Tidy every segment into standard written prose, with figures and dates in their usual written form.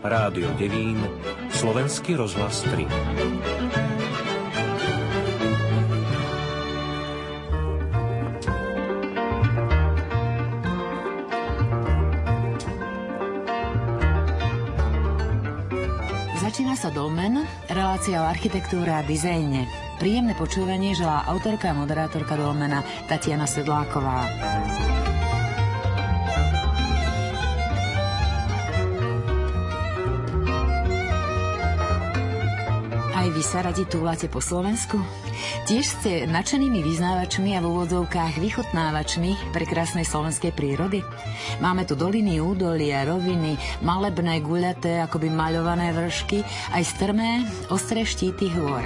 Rádio Devín, Slovenský rozhlas 3. Začína sa Dolmen, relácia o architektúre a dizajne. Príjemné počúvanie želá autorka a moderátorka Dolmena Tatiana Sedláková. Aj vy sa radi túlate po Slovensku? Tiež ste nadšenými vyznávačmi a v úvodzovkách vychutnávačmi prekrásnej slovenskej prírody? Máme tu doliny, údolia, roviny, malebné, guľaté, akoby maľované vršky, aj strmé, ostré štíty hôr.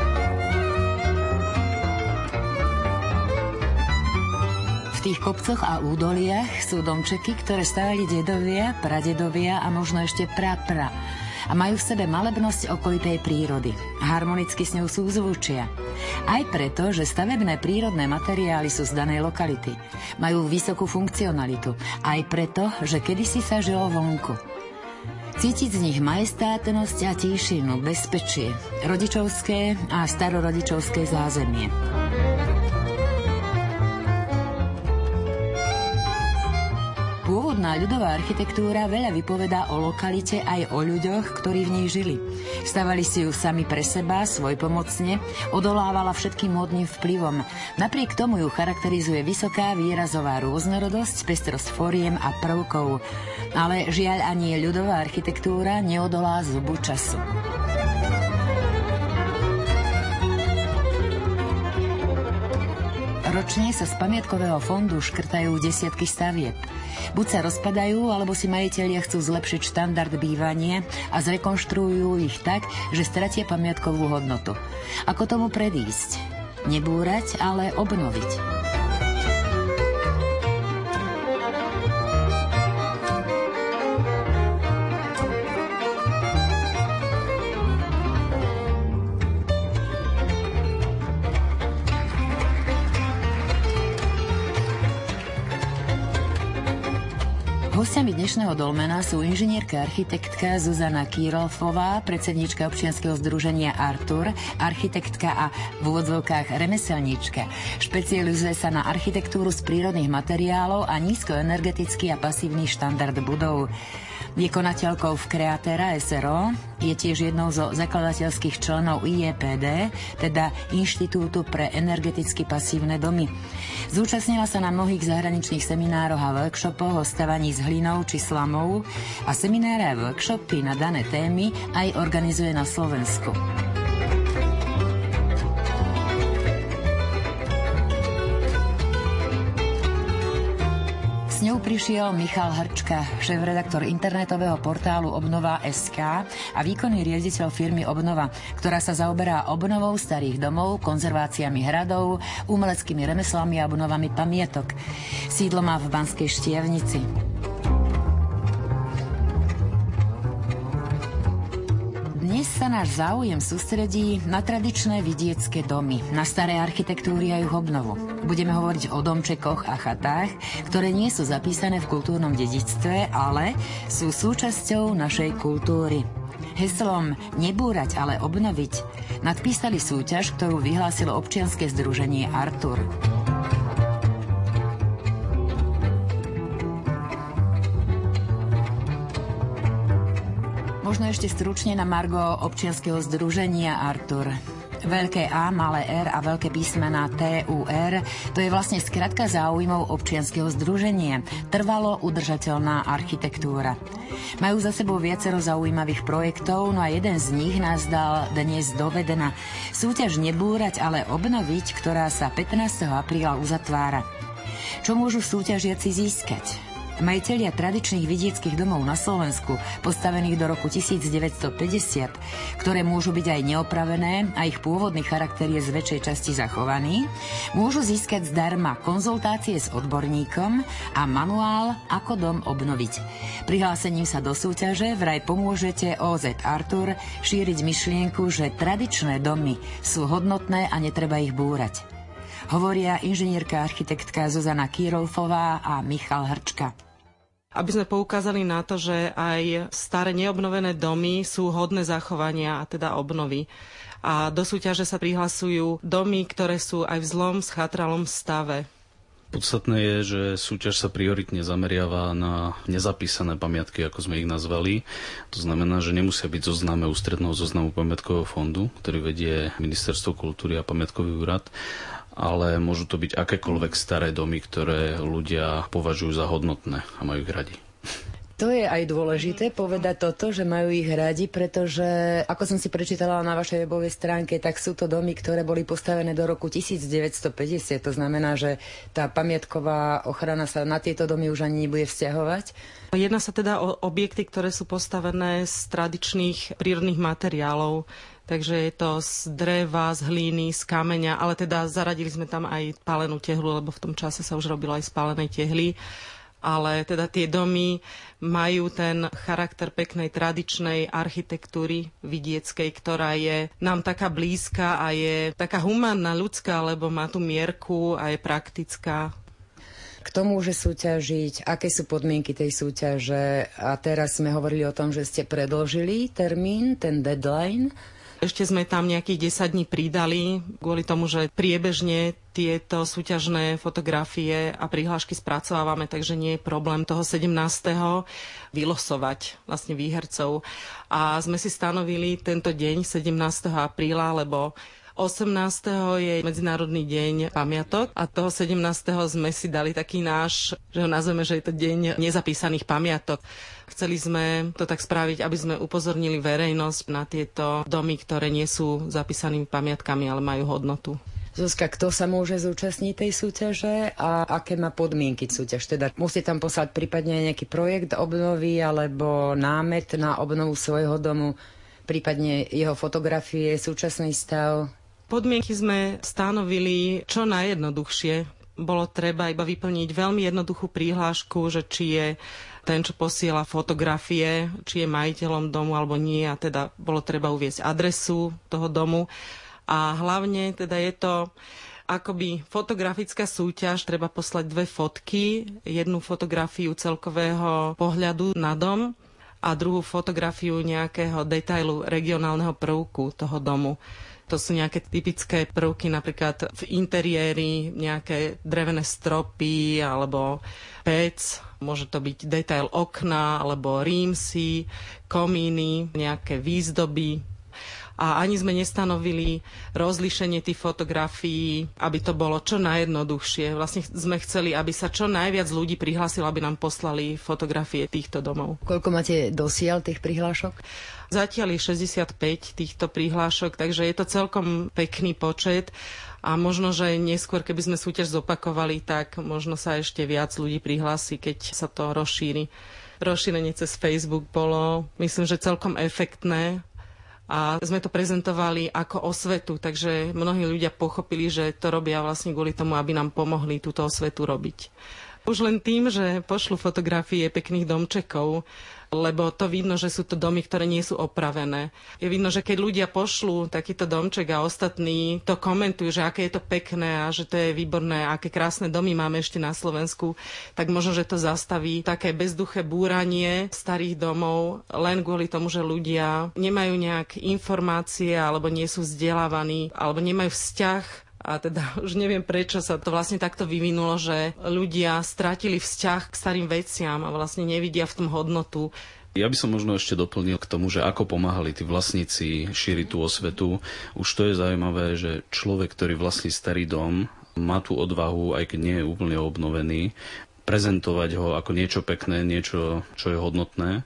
V tých kopcoch a údoliach sú domčeky, ktoré stavali dedovia, pradedovia a možno ešte prapra. A majú v sebe malebnosť okolitej prírody. Harmonicky s ňou súzvučia. Aj preto, že stavebné prírodné materiály sú z danej lokality. Majú vysokú funkcionalitu. Aj preto, že kedysi sa žilo vonku. Cítiť z nich majestátnosť a tíšinu, bezpečie, rodičovské a starorodičovské zázemie. Pôvodná ľudová architektúra veľa vypovedá o lokalite aj o ľuďoch, ktorí v nej žili. Stavali si ju sami pre seba, svojpomocne, odolávala všetkým módnym vplyvom. Napriek tomu ju charakterizuje vysoká výrazová rôznorodosť, pestrosť foriem a prvkov. Ale žiaľ ani ľudová architektúra neodolá zubu času. Ročne sa z pamiatkového fondu škrtajú desiatky stavieb. Buď sa rozpadajú, alebo si majitelia chcú zlepšiť štandard bývania a zrekonštruujú ich tak, že stratia pamiatkovú hodnotu. Ako tomu predísť? Nebúrať, ale obnoviť. Hostiami dnešného Dolmena sú inžinierka architektka Zuzana Kýrolfová, predsedníčka občianskeho združenia Artur, architektka a v úvodzovkách remeselníčka. Špecializuje sa na architektúru z prírodných materiálov a nízkoenergetický a pasívny štandard budov. Je konateľkou v Kreatera SRO, je tiež jednou zo zakladateľských členov IEPD, teda Inštitútu pre energeticky pasívne domy. Zúčastnila sa na mnohých zahraničných seminároch a workshopoch o stavaní s hlinou či slamou a semináre a workshopy na dané témy aj organizuje na Slovensku. S ňou prišiel Michal Hrčka, šéfredaktor internetového portálu Obnova.sk a výkonný riaditeľ firmy Obnova, ktorá sa zaoberá obnovou starých domov, konzerváciami hradov, umeleckými remeslami a obnovami pamiatok. Sídlo má v Banskej Štiavnici. Dnes sa náš záujem sústredí na tradičné vidiecké domy, na staré architektúry a ich obnovu. Budeme hovoriť o domčekoch a chatách, ktoré nie sú zapísané v kultúrnom dedičstve, ale sú súčasťou našej kultúry. Heslom Nebúrať, ale obnoviť nadpísali súťaž, ktorú vyhlásilo občianske združenie Artur. Možno ešte stručne na margo občianskeho združenia Artur. Veľké A, malé R a veľké písmená TUR, to je vlastne skratka záujmov občianskeho združenia. Trvalo udržateľná architektúra. Majú za sebou viacero zaujímavých projektov, no a jeden z nich nás dal dnes do Vedena. Súťaž Nebúrať, ale obnoviť, ktorá sa 15. apríla uzatvára. Čo môžu súťažiaci získať? Majitelia tradičných vidieckých domov na Slovensku, postavených do roku 1950, ktoré môžu byť aj neopravené a ich pôvodný charakter je z väčšej časti zachovaný, môžu získať zdarma konzultácie s odborníkom a manuál Ako dom obnoviť. Prihlásením sa do súťaže vraj pomôžete OZ Artur šíriť myšlienku, že tradičné domy sú hodnotné a netreba ich búrať. Hovoria inžinierka architektka Zuzana Kýrolfová a Michal Hrčka. aby sme poukázali na to, že aj staré neobnovené domy sú hodné zachovania a teda obnovy. A do súťaže sa prihlasujú domy, ktoré sú aj v zlom, schatralom stave. Podstatné je, že súťaž sa prioritne zameriava na nezapísané pamiatky, ako sme ich nazvali. To znamená, že nemusia byť zozname ústredného zoznamu pamiatkového fondu, ktorý vedie Ministerstvo kultúry a pamiatkový úrad, ale môžu to byť akékoľvek staré domy, ktoré ľudia považujú za hodnotné a majú ich radi. To je aj dôležité povedať toto, že majú ich radi, pretože, ako som si prečítala na vašej webovej stránke, tak sú to domy, ktoré boli postavené do roku 1950. To znamená, že tá pamiatková ochrana sa na tieto domy už ani nebude vzťahovať. Jedná sa teda o objekty, ktoré sú postavené z tradičných prírodných materiálov. Takže je to z dreva, z hlíny, z kameňa, ale teda zaradili sme tam aj pálenú tehlu, lebo v tom čase sa už robilo aj z pálenej tehly. Ale teda tie domy majú ten charakter peknej tradičnej architektúry vidieckej, ktorá je nám taká blízka a je taká humánna, ľudská, lebo má tú mierku a je praktická. Kto môže súťažiť, aké sú podmienky tej súťaže? A teraz sme hovorili o tom, že ste predĺžili termín, ten deadline. Ešte sme tam nejakých 10 dní pridali, kvôli tomu, že priebežne tieto súťažné fotografie a prihlášky spracovávame, takže nie je problém toho 17. vylosovať vlastne výhercov. A sme si stanovili tento deň 17. apríla, lebo 18. je Medzinárodný deň pamiatok a toho 17. sme si dali taký náš, že ho nazveme, že je to deň nezapísaných pamiatok. Chceli sme to tak spraviť, aby sme upozornili verejnosť na tieto domy, ktoré nie sú zapísanými pamiatkami, ale majú hodnotu. Zuzka, kto sa môže zúčastniť tej súťaže a aké má podmienky súťaž? Teda musí tam poslať prípadne nejaký projekt obnovy alebo námet na obnovu svojho domu, prípadne jeho fotografie, súčasný stav. Podmienky sme stanovili čo najjednoduchšie. Bolo treba iba vyplniť veľmi jednoduchú prihlášku, že či je ten, čo posiela fotografie, či je majiteľom domu alebo nie. A teda bolo treba uviesť adresu toho domu. A hlavne teda je to akoby fotografická súťaž, treba poslať 2 fotky, jednu fotografiu celkového pohľadu na dom a druhú fotografiu nejakého detailu regionálneho prvku toho domu. To sú nejaké typické prvky, napríklad v interiéri, nejaké drevené stropy alebo pec. Môže to byť detail okna alebo rímsy, komíny, nejaké výzdoby. A ani sme nestanovili rozlíšenie tých fotografií, aby to bolo čo najjednoduchšie. Vlastne sme chceli, aby sa čo najviac ľudí prihlásilo, aby nám poslali fotografie týchto domov. Koľko máte dosiaľ tých prihlášok? Zatiaľ je 65 týchto prihlášok, takže je to celkom pekný počet a možno, že neskôr, keby sme súťaž zopakovali, tak možno sa ešte viac ľudí prihlási, keď sa to rozšíri. Rozšírenie cez Facebook bolo, myslím, že celkom efektné a sme to prezentovali ako osvetu, takže mnohí ľudia pochopili, že to robia vlastne kvôli tomu, aby nám pomohli túto osvetu robiť. Už len tým, že pošlu fotografie pekných domčekov, lebo to vidno, že sú to domy, ktoré nie sú opravené. Je vidno, že keď ľudia pošlú takýto domček a ostatní to komentujú, že aké je to pekné a že to je výborné, aké krásne domy máme ešte na Slovensku, tak možno, že to zastaví také bezduché búranie starých domov len kvôli tomu, že ľudia nemajú nejak informácie alebo nie sú vzdelávaní alebo nemajú vzťah. A teda už neviem, prečo sa to vlastne takto vyvinulo, že ľudia stratili vzťah k starým veciam a vlastne nevidia v tom hodnotu. Ja by som možno ešte doplnil k tomu, že ako pomáhali tí vlastníci šíriť tú osvetu. Už to je zaujímavé, že človek, ktorý vlastní starý dom, má tú odvahu, aj keď nie je úplne obnovený, prezentovať ho ako niečo pekné, niečo, čo je hodnotné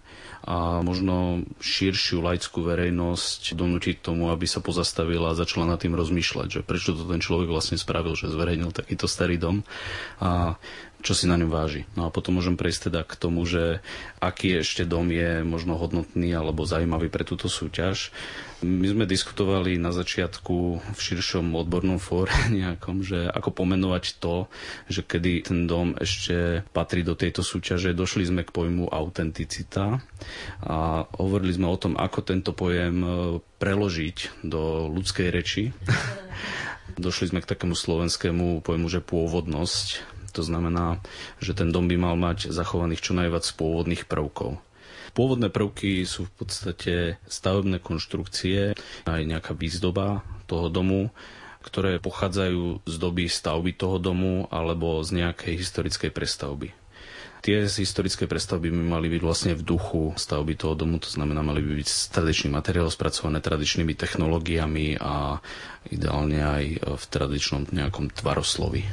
a možno širšiu laickú verejnosť donútiť tomu, aby sa pozastavila a začala nad tým rozmýšľať, že prečo to ten človek vlastne spravil, že zverejnil takýto starý dom a čo si na ňom váži. No a potom môžem prejsť teda k tomu, že aký ešte dom je možno hodnotný alebo zaujímavý pre túto súťaž. My sme diskutovali na začiatku v širšom odbornom fóre nejakom, že ako pomenovať to, že kedy ten dom ešte patrí do tejto súťaže. Došli sme k pojmu autenticita a hovorili sme o tom, ako tento pojem preložiť do ľudskej reči. Došli sme k takému slovenskému pojmu, že pôvodnosť. To znamená, že ten dom by mal mať zachovaných čo najviac pôvodných prvkov. Pôvodné prvky sú v podstate stavebné konštrukcie, aj nejaká výzdoba toho domu, ktoré pochádzajú z doby stavby toho domu alebo z nejakej historickej prestavby. Tie z historickej prestavby by mali byť vlastne v duchu stavby toho domu, to znamená, mali by byť z tradičných materiálov spracované tradičnými technológiami a ideálne aj v tradičnom nejakom tvaroslovi.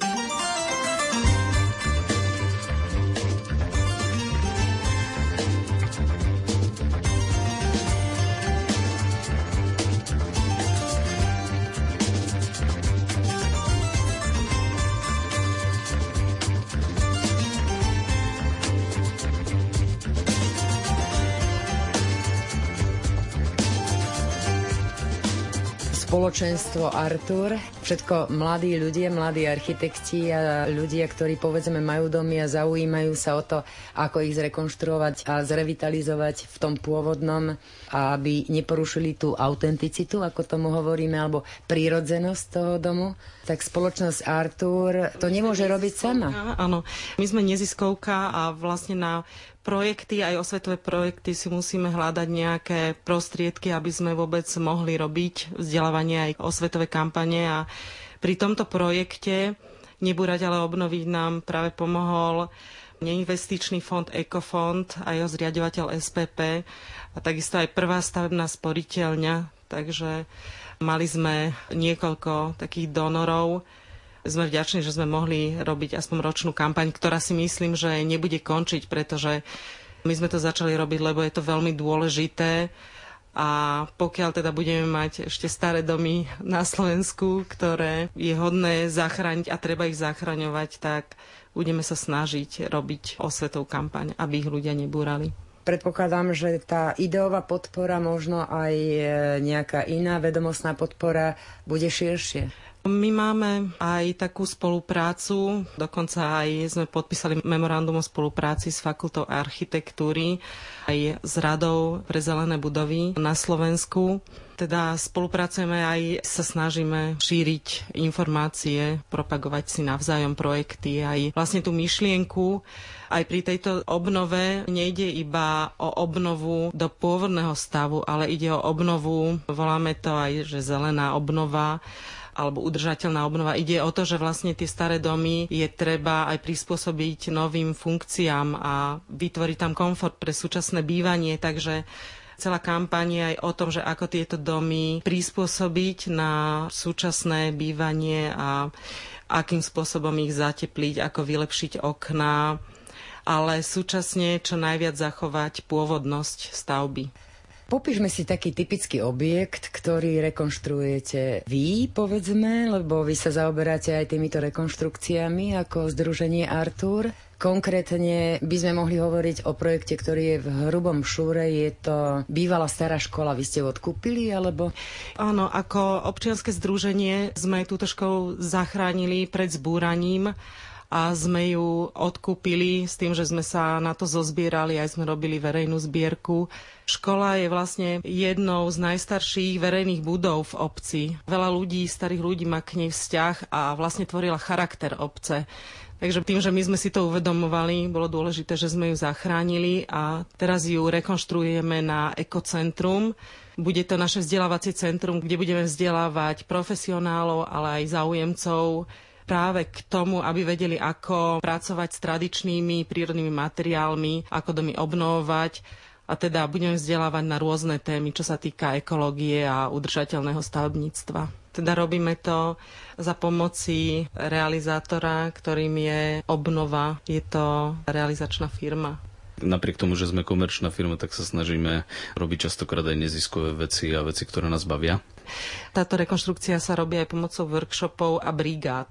Spoločenstvo Artur, všetko mladí ľudia, mladí architekti a ľudia, ktorí povedzme majú domy a zaujímajú sa o to, ako ich zrekonštruovať a zrevitalizovať v tom pôvodnom, aby neporušili tú autenticitu, ako tomu hovoríme, alebo prírodzenosť toho domu. Tak spoločnosť Artur to nemôže robiť sama. Áno, my sme neziskovka a vlastne na projekty, aj osvetové projekty si musíme hľadať nejaké prostriedky, aby sme vôbec mohli robiť vzdelávanie aj osvetové kampane. A pri tomto projekte Nebúrať, ale obnoviť nám práve pomohol neinvestičný fond Ekofond a jeho zriaďovateľ SPP a takisto aj Prvá stavebná sporiteľňa. Takže mali sme niekoľko takých donorov. Sme vďační, že sme mohli robiť aspoň ročnú kampaň, ktorá si myslím, že nebude končiť, pretože my sme to začali robiť, lebo je to veľmi dôležité. A pokiaľ teda budeme mať ešte staré domy na Slovensku, ktoré je hodné zachrániť a treba ich zachraňovať, tak budeme sa snažiť robiť osvetovú kampaň, aby ich ľudia nebúrali. Predpokladám, že tá ideová podpora, možno aj nejaká iná vedomostná podpora bude širšie. My máme aj takú spoluprácu, dokonca aj sme podpísali memorandum o spolupráci s Fakultou architektúry aj s Radou pre zelené budovy na Slovensku. Teda spolupracujeme aj sa snažíme šíriť informácie, propagovať si navzájom projekty, aj vlastne tú myšlienku. Aj pri tejto obnove nejde iba o obnovu do pôvodného stavu, ale ide o obnovu, voláme to aj, že zelená obnova, alebo udržateľná obnova. Ide o to, že vlastne tie staré domy je treba aj prispôsobiť novým funkciám a vytvoriť tam komfort pre súčasné bývanie, takže celá kampaň je aj o tom, že ako tieto domy prispôsobiť na súčasné bývanie a akým spôsobom ich zatepliť, ako vylepšiť okná, ale súčasne čo najviac zachovať pôvodnosť stavby. Popíšme si taký typický objekt, ktorý rekonštruujete vy, povedzme, lebo vy sa zaoberáte aj týmito rekonštrukciami ako združenie Artur. Konkrétne by sme mohli hovoriť o projekte, ktorý je v Hrubom Šúre. Je to bývalá stará škola. Vy ste ju odkúpili, alebo? Áno, ako občianske združenie sme túto školu zachránili pred zbúraním a sme ju odkúpili s tým, že sme sa na to zozbierali, aj sme robili verejnú zbierku. Škola je vlastne jednou z najstarších verejných budov v obci. Veľa ľudí, starých ľudí má k nej vzťah a vlastne tvorila charakter obce. Takže tým, že my sme si to uvedomovali, bolo dôležité, že sme ju zachránili a teraz ju rekonštruujeme na ekocentrum. Bude to naše vzdelávacie centrum, kde budeme vzdelávať profesionálov, ale aj záujemcov práve k tomu, aby vedeli, ako pracovať s tradičnými prírodnými materiálmi, ako domy obnovovať. A teda budeme vzdelávať na rôzne témy, čo sa týka ekológie a udržateľného stavebníctva. Teda robíme to za pomoci realizátora, ktorým je Obnova. Je to realizačná firma. Napriek tomu, že sme komerčná firma, tak sa snažíme robiť častokrát aj neziskové veci a veci, ktoré nás bavia. Táto rekonštrukcia sa robí aj pomocou workshopov a brigád.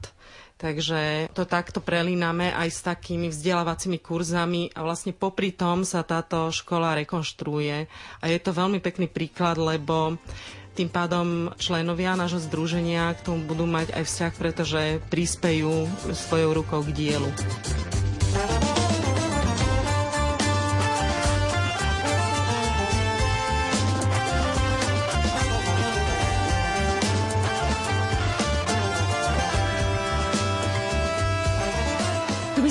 Takže to takto prelíname aj s takými vzdelávacími kurzami a vlastne popri tom sa táto škola rekonštruuje. A je to veľmi pekný príklad, lebo tým pádom členovia nášho združenia k tomu budú mať aj vzťah, pretože prispejú svojou rukou k dielu.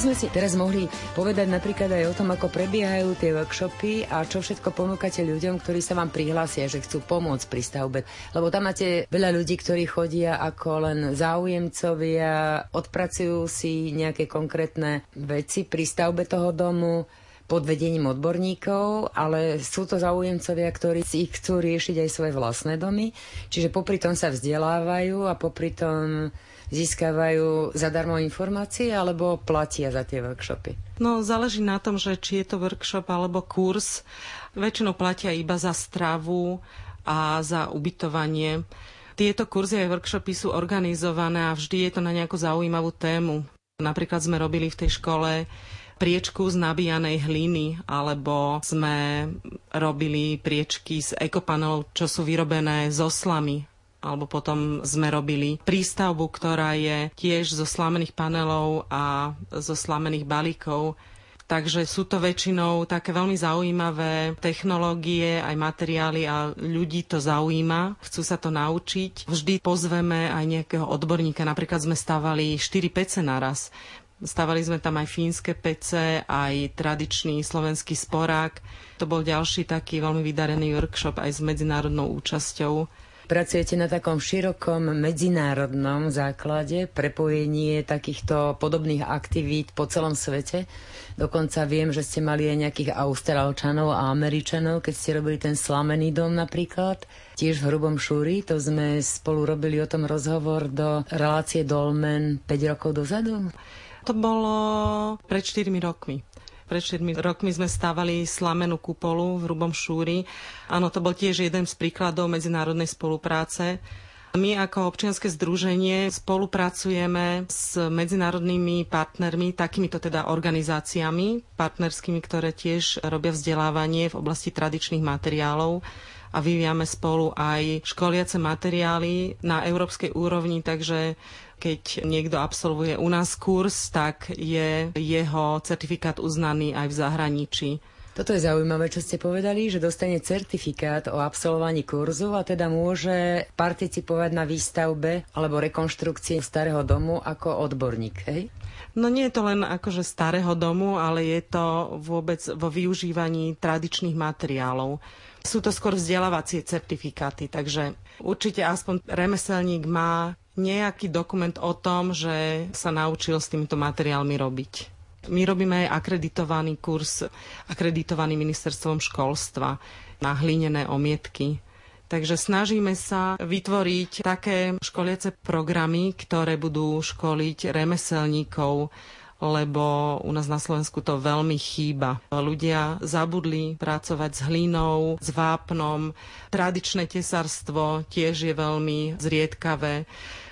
sme si teraz mohli povedať napríklad aj o tom, ako prebiehajú tie workshopy a čo všetko ponúkate ľuďom, ktorí sa vám prihlásia, že chcú pomôcť pri stavbe. Lebo tam máte veľa ľudí, ktorí chodia ako len záujemcovia, odpracujú si nejaké konkrétne veci pri stavbe toho domu pod vedením odborníkov, ale sú to záujemcovia, ktorí si ich chcú riešiť aj svoje vlastné domy, čiže popri tom sa vzdelávajú a popri tom získavajú zadarmo informácie alebo platia za tie workshopy? No, záleží na tom, že či je to workshop alebo kurz. Väčšinou platia iba za stravu a za ubytovanie. Tieto kurzy a workshopy sú organizované a vždy je to na nejakú zaujímavú tému. Napríklad sme robili v tej škole priečku z nabíjanej hliny, alebo sme robili priečky z ekopanelov, čo sú vyrobené zo slamy. Alebo potom sme robili prístavbu, ktorá je tiež zo slamených panelov a zo slamených balíkov. Takže sú to väčšinou také veľmi zaujímavé technológie, aj materiály a ľudí to zaujíma, chcú sa to naučiť. Vždy pozveme aj nejakého odborníka, napríklad sme stavali 4 pece naraz. Stavali sme tam aj fínske pece, aj tradičný slovenský sporák. To bol ďalší taký veľmi vydarený workshop aj s medzinárodnou účasťou. Pracujete na takom širokom medzinárodnom základe, prepojenie takýchto podobných aktivít po celom svete. Dokonca viem, že ste mali aj nejakých Austrálčanov a Američanov, keď ste robili ten slamený dom napríklad. Tiež v Hrubom Šúri, to sme spolu robili o tom rozhovor do relácie Dolmen 5 rokov dozadu. To bolo pred 4 rokmi. Pred 4 rokmi sme stávali slamenú kupolu v Hrubom Šúri. Áno, to bol tiež jeden z príkladov medzinárodnej spolupráce. My ako občianske združenie spolupracujeme s medzinárodnými partnermi, takýmito teda organizáciami partnerskými, ktoré tiež robia vzdelávanie v oblasti tradičných materiálov a vyvíjame spolu aj školiace materiály na európskej úrovni, takže keď niekto absolvuje u nás kurz, tak je jeho certifikát uznaný aj v zahraničí. Toto je zaujímavé, čo ste povedali, že dostane certifikát o absolvovaní kurzu a teda môže participovať na výstavbe alebo rekonštrukcii starého domu ako odborník, hej? No nie je to len akože starého domu, ale je to vôbec vo využívaní tradičných materiálov. Sú to skôr vzdelávacie certifikáty, takže určite aspoň remeselník má nejaký dokument o tom, že sa naučil s týmito materiálmi robiť. My robíme aj akreditovaný kurz, akreditovaný ministerstvom školstva na hlinené omietky. Takže snažíme sa vytvoriť také školiace programy, ktoré budú školiť remeselníkov, lebo u nás na Slovensku to veľmi chýba. Ľudia zabudli pracovať s hlinou, s vápnom. Tradičné tesárstvo tiež je veľmi zriedkavé.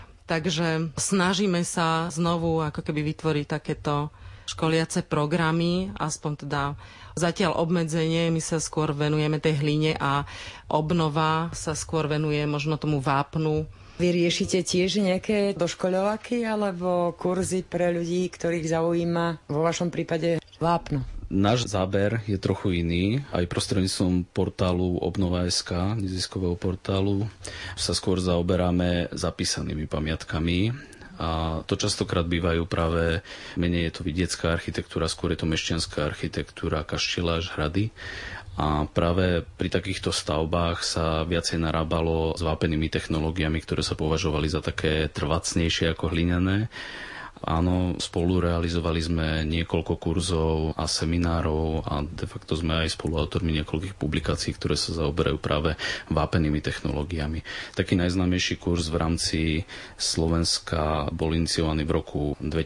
Takže snažíme sa znovu ako keby vytvoriť takéto školiace programy, aspoň teda zatiaľ obmedzenie, my sa skôr venujeme tej hline a obnova sa skôr venuje možno tomu vápnu. Vy riešite tiež nejaké doškoľovaky alebo kurzy pre ľudí, ktorých zaujíma vo vašom prípade vápno? Náš záber je trochu iný. Aj prostredníctvom portálu Obnova.sk, neziskového portálu, sa skôr zaoberáme zapísanými pamiatkami. A to častokrát bývajú práve, menej je to vidiecká architektúra, skôr je to mešťanská architektúra, kaštieľa až hrady. A práve pri takýchto stavbách sa viacej narábalo s vápenými technológiami, ktoré sa považovali za také trvácnejšie ako hlinené. Áno, spolu realizovali sme niekoľko kurzov a seminárov a de facto sme aj spoluautormi niekoľkých publikácií, ktoré sa zaoberajú práve vápenými technológiami. Taký najznámejší kurz v rámci Slovenska bol iniciovaný v roku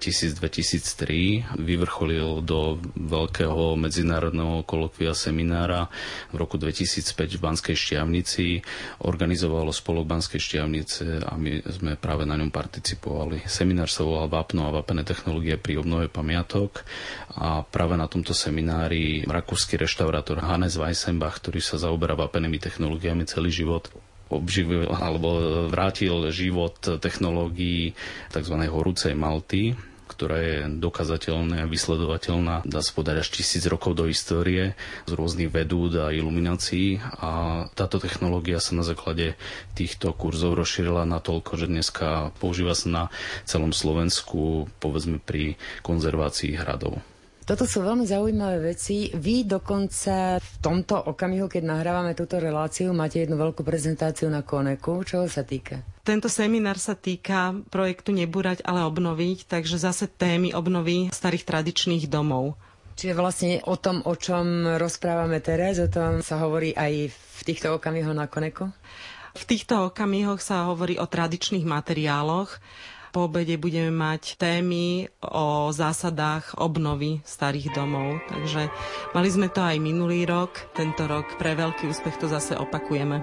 2000-2003. Vyvrcholil do veľkého medzinárodného kolokvia seminára v roku 2005 v Banskej Štiavnici. Organizovalo spolok Banskej Štiavnice a my sme práve na ňom participovali. Seminár sa volal Vápno a vápené technológie pri obnove pamiatok a práve na tomto seminári rakúsky reštaurátor Hannes Weissenbach, ktorý sa zaoberá vápenými technológiami celý život, obživil alebo vrátil život technológií tzv. horúcej malty. ktorá je dokazateľná a vysledovateľná, dá sa povedať, až 1000 rokov do histórie, z rôznych vedúd a iluminácií. A táto technológia sa na základe týchto kurzov rozšírila natoľko, že dneska používa sa na celom Slovensku, povedzme pri konzervácii hradov. Toto sú veľmi zaujímavé veci. Vy dokonca v tomto okamihu, keď nahrávame túto reláciu, máte jednu veľkú prezentáciu na Koneku. Čoho sa týka? Tento seminár sa týka projektu Nebúrať, ale obnoviť, takže zase témy obnovy starých tradičných domov. Čiže vlastne o tom, o čom rozprávame teraz, o tom sa hovorí aj v týchto okamihoch na Koneku? V týchto okamihoch sa hovorí o tradičných materiáloch. Po obede budeme mať témy o zásadách obnovy starých domov. Takže mali sme to aj minulý rok. Tento rok pre veľký úspech to zase opakujeme.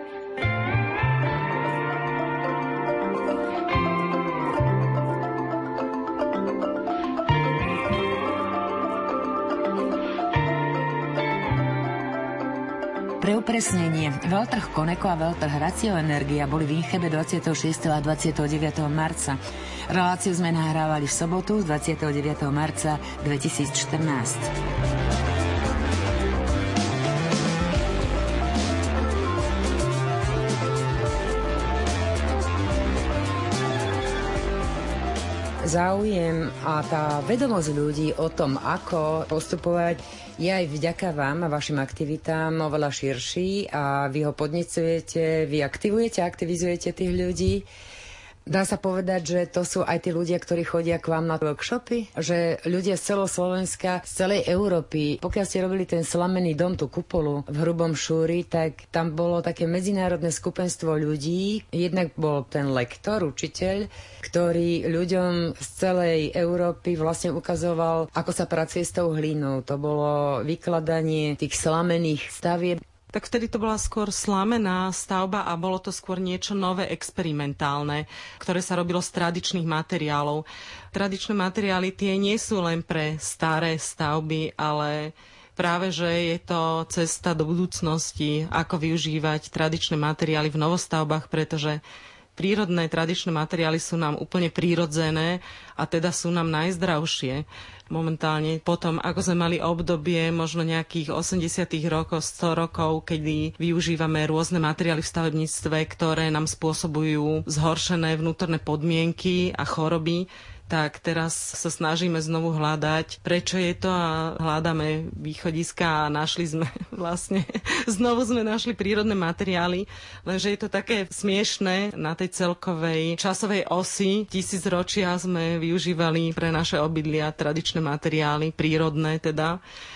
Pre upresnenie, veľtrh Koneko a veľtrh Racioenergia boli v Inchebe 26. a 29. marca. Reláciu sme nahrávali v sobotu 29. marca 2014. Záujem a tá vedomosť ľudí o tom, ako postupovať, je aj vďaka vám a vašim aktivitám oveľa širší a vy ho podnecujete, vy aktivizujete tých ľudí. Dá sa povedať, že to sú aj tí ľudia, ktorí chodia k vám na workshopy? Že ľudia z celého Slovenska, z celej Európy, pokiaľ ste robili ten slamený dom, tú kupolu v Hrubom Šúri, tak tam bolo také medzinárodné skupenstvo ľudí. Jednak bol ten lektor, učiteľ, ktorý ľuďom z celej Európy vlastne ukazoval, ako sa pracuje s tou hlinou. To bolo vykladanie tých slamených stavieb. Tak vtedy to bola skôr slamená stavba a bolo to skôr niečo nové, experimentálne, ktoré sa robilo z tradičných materiálov. Tradičné materiály tie nie sú len pre staré stavby, ale práve, že je to cesta do budúcnosti, ako využívať tradičné materiály v novostavbách, pretože prírodné tradičné materiály sú nám úplne prírodzené a teda sú nám najzdravšie. Momentálne potom, ako sme mali obdobie možno nejakých 80. rokov, 100 rokov, kedy využívame rôzne materiály v stavebníctve, ktoré nám spôsobujú zhoršené vnútorné podmienky a choroby, tak teraz sa snažíme znovu hľadať, prečo je to a hľadáme východiska a našli sme znovu sme našli prírodné materiály, lenže je to také smiešné, na tej celkovej časovej osi 1000 ročia sme využívali pre naše obydlia tradičné materiály, prírodné teda,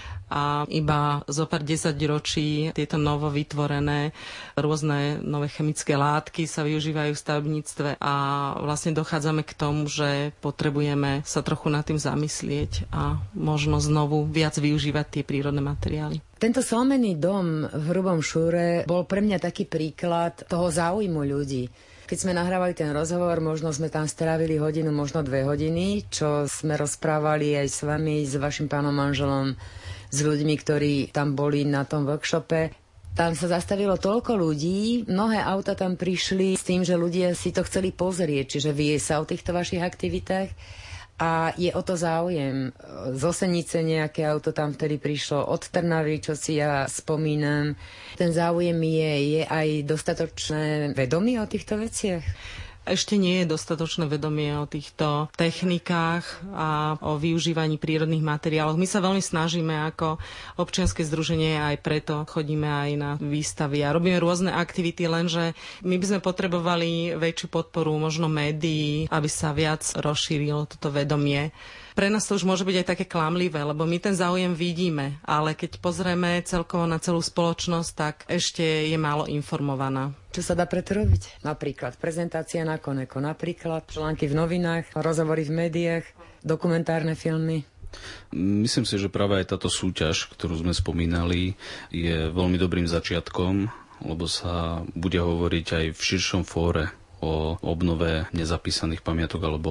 a iba zo pár 10 ročí tieto novo vytvorené rôzne nové chemické látky sa využívajú v stavebníctve a vlastne dochádzame k tomu, že potrebujeme sa trochu nad tým zamyslieť a možno znovu viac využívať tie prírodné materiály. Tento slamený dom v Hrubom Šúre bol pre mňa taký príklad toho záujmu ľudí. Keď sme nahrávali ten rozhovor, možno sme tam strávili hodinu, možno 2 hodiny, čo sme rozprávali aj s vami, s vašim pánom manželom, s ľuďmi, ktorí tam boli na tom workshope. Tam sa zastavilo toľko ľudí, mnohé auta tam prišli s tým, že ľudia si to chceli pozrieť, čiže vie sa o týchto vašich aktivitách a je o to záujem. Z Osenice nejaké auto tam vtedy prišlo, od Trnavy, čo si ja spomínam. Ten záujem je aj dostatočné vedomie o týchto veciach? Ešte nie je dostatočné vedomie o týchto technikách a o využívaní prírodných materiálov. My sa veľmi snažíme ako občianske združenie, aj preto chodíme aj na výstavy a robíme rôzne aktivity, lenže my by sme potrebovali väčšiu podporu možno médií, aby sa viac rozšírilo toto vedomie. Pre nás to už môže byť aj také klamlivé, lebo my ten záujem vidíme, ale keď pozrieme celkovo na celú spoločnosť, tak ešte je málo informovaná. Čo sa dá preto robiť? Napríklad prezentácia na Koneko, napríklad články v novinách, rozhovory v médiách, dokumentárne filmy. Myslím si, že práve aj táto súťaž, ktorú sme spomínali, je veľmi dobrým začiatkom, lebo sa bude hovoriť aj v širšom fóre o obnove nezapísaných pamiatok alebo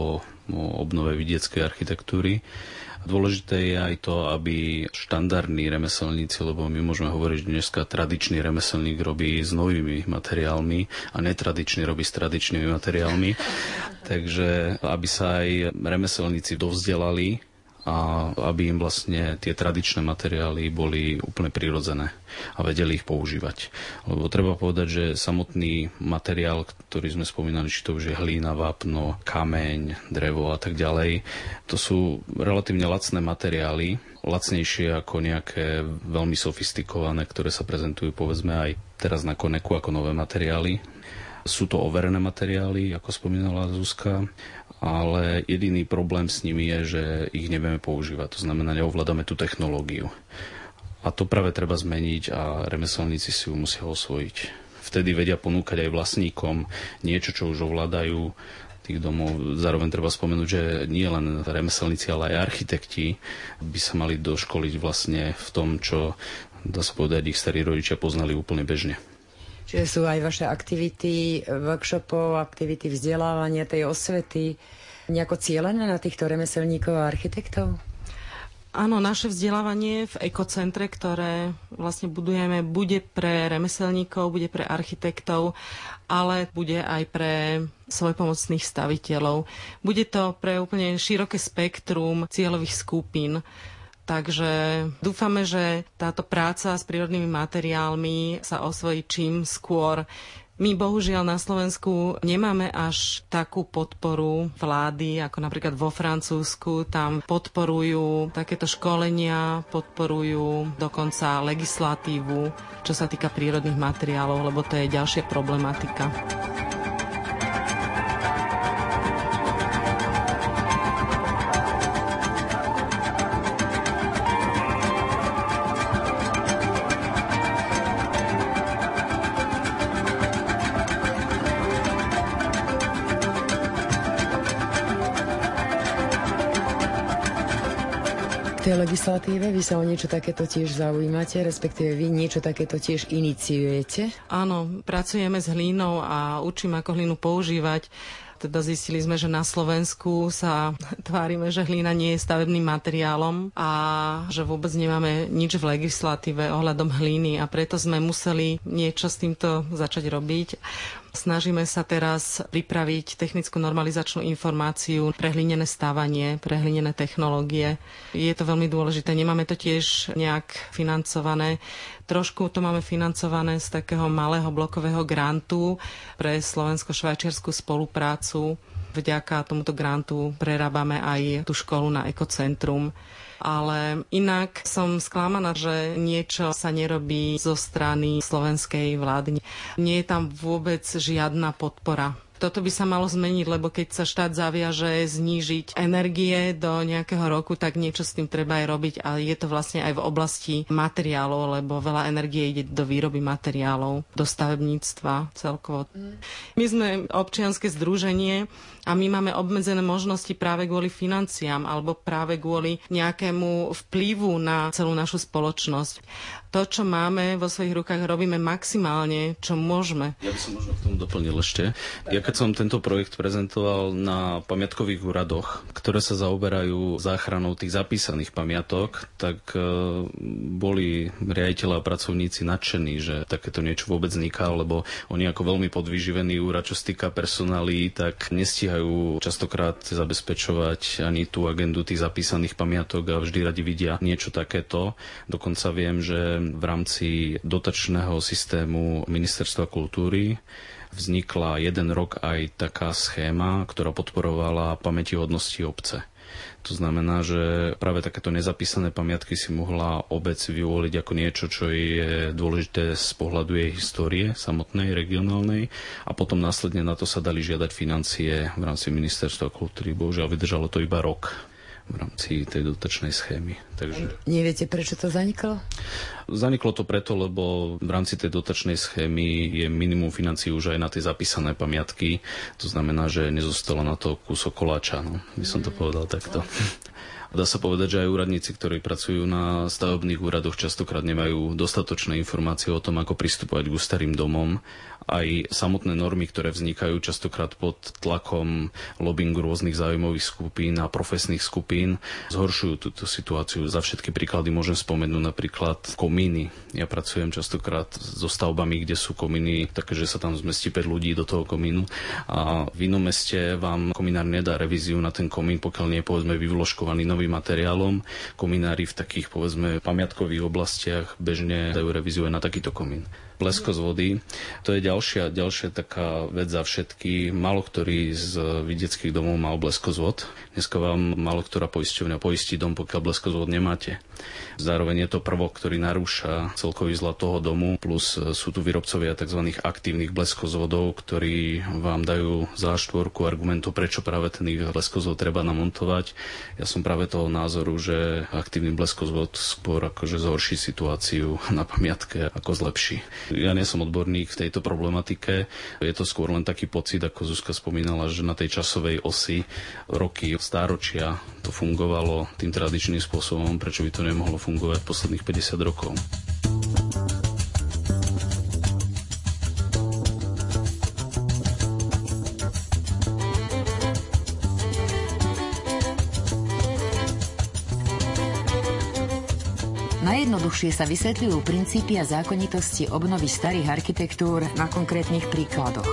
o obnove vidieckej architektúry. Dôležité je aj to, aby štandardní remeselníci, lebo my môžeme hovoriť, že dneska tradičný remeselník robí s novými materiálmi a netradičný robí s tradičnými materiálmi. Takže aby sa aj remeselníci dovzdelali a aby im vlastne tie tradičné materiály boli úplne prirodzené a vedeli ich používať. Lebo treba povedať, že samotný materiál, ktorý sme spomínali, či to už je hlína, vápno, kameň, drevo a tak ďalej, to sú relatívne lacné materiály, lacnejšie ako nejaké veľmi sofistikované, ktoré sa prezentujú povedzme aj teraz na Koneku ako nové materiály. Sú to overené materiály, ako spomínala Zuzka, ale jediný problém s nimi je, že ich nevieme používať. To znamená, neovládame tú technológiu. A to práve treba zmeniť a remeselníci si ju musia osvojiť. Vtedy vedia ponúkať aj vlastníkom niečo, čo už ovládajú tých domov. Zároveň treba spomenúť, že nie len remeselníci, ale aj architekti by sa mali doškoliť vlastne v tom, čo, dá sa povedať, ich starí rodičia poznali úplne bežne. Čiže sú aj vaše aktivity workshopov, aktivity vzdelávania, tej osvety nejako cielené na týchto remeselníkov a architektov? Áno, naše vzdelávanie v ekocentre, ktoré vlastne budujeme, bude pre remeselníkov, bude pre architektov, ale bude aj pre svojpomocných staviteľov. Bude to pre úplne široké spektrum cieľových skupín. Takže dúfame, že táto práca s prírodnými materiálmi sa osvojí čím skôr. My bohužiaľ na Slovensku nemáme až takú podporu vlády, ako napríklad vo Francúzsku. Tam podporujú takéto školenia, podporujú dokonca legislatívu, čo sa týka prírodných materiálov, lebo to je ďalšia problematika. V tej legislatíve vy sa o niečo takéto tiež zaujímate, respektíve vy niečo takéto tiež iniciujete? Áno, pracujeme s hlínou a učím, ako hlínu používať. Teda zistili sme, že na Slovensku sa tvárime, že hlína nie je stavebným materiálom a že vôbec nemáme nič v legislatíve ohľadom hlíny a preto sme museli niečo s týmto začať robiť. Snažíme sa teraz pripraviť technickú normalizačnú informáciu pre hlinené stavanie, pre hlinené technológie. Je to veľmi dôležité. Nemáme to tiež nejak financované. Trošku to máme financované z takého malého blokového grantu pre slovensko-švajčiarsku spoluprácu. Vďaka tomuto grantu prerábame aj tú školu na ekocentrum. Ale inak som sklamaná, že niečo sa nerobí zo strany slovenskej vlády. Nie je tam vôbec žiadna podpora. Toto by sa malo zmeniť, lebo keď sa štát zaviaže znížiť energie do nejakého roku, tak niečo s tým treba aj robiť. A je to vlastne aj v oblasti materiálov, lebo veľa energie ide do výroby materiálov, do stavebníctva celkovo. My sme občianske združenie a my máme obmedzené možnosti práve kvôli financiám alebo práve kvôli nejakému vplyvu na celú našu spoločnosť. To, čo máme vo svojich rukách, robíme maximálne, čo môžeme. Ja by som možno k tomu doplnil ešte. Ja keď som tento projekt prezentoval na pamiatkových úradoch, ktoré sa zaoberajú záchranou tých zapísaných pamiatok, tak boli riaditeľi a pracovníci nadšení, že takéto niečo vôbec vzniká, lebo oni ako veľmi podvyživený úrad, čo sa týka personálií, tak nestíhajú častokrát zabezpečovať ani tú agendu tých zapísaných pamiatok a vždy radi vidia niečo takéto. Dokonca viem, že v rámci dotačného systému Ministerstva kultúry vznikla jeden rok aj taká schéma, ktorá podporovala pamätihodnosti obce. To znamená, že práve takéto nezapísané pamiatky si mohla obec vyvoliť ako niečo, čo je dôležité z pohľadu jej histórie samotnej, regionálnej, a potom následne na to sa dali žiadať financie v rámci Ministerstva kultúry. Bohužiaľ vydržalo to iba rok v rámci tej dotačnej schémy. Takže... Neviete, prečo to zaniklo? Zaniklo to preto, lebo v rámci tej dotačnej schémy je minimum financií už aj na tie zapísané pamiatky. To znamená, že nezostalo na to kúsok koláča. No, by som to povedal takto. Dá sa povedať, že aj úradníci, ktorí pracujú na stavebných úradoch, častokrát nemajú dostatočné informácie o tom, ako pristupovať k starým domom. Aj samotné normy, ktoré vznikajú častokrát pod tlakom lobbingu rôznych záujmových skupín a profesných skupín, zhoršujú túto situáciu. Za všetky príklady môžem spomenúť napríklad komíny. Ja pracujem častokrát so stavbami, kde sú komíny také, že sa tam zmestí 5 ľudí do toho komínu a v inom meste vám kominár nedá revíziu na ten komín, pokiaľ nie je povedzme vyvložkovaný novým materiálom. Kominári v takých povedzme pamiatkových oblastiach bežne dajú revíziu aj na takýto komín. Blesko z vody, to je ďalšia taká vec za všetky. Málo ktorý z vidieckých domov má bleskozvod. Dneska vám málo ktorá poisťovňa poistí dom, pokiaľ bleskozvod nemáte. Zároveň je to prvok, ktorý narúša celkový vzhľad toho domu, plus sú tu výrobcovia tzv. Aktívnych bleskozvodov, ktorí vám dajú záštvorku argumentu, prečo práve ten bleskozvod treba namontovať. Ja som práve toho názoru, že aktívny bleskozvod skôr akože zhorší situáciu na pamiatke, ako zlepší. Ja nie som odborník v tejto problematike. Je to skôr len taký pocit, ako Zuzka spomínala, že na tej časovej osi roky, stáročia to fungovalo tým tradičným spôsobom, prečo by to nemohlo fungovať posledných 50 rokov. Najjednoduchšie sa vysvetľujú princípy a zákonitosti obnovy starých architektúr na konkrétnych príkladoch.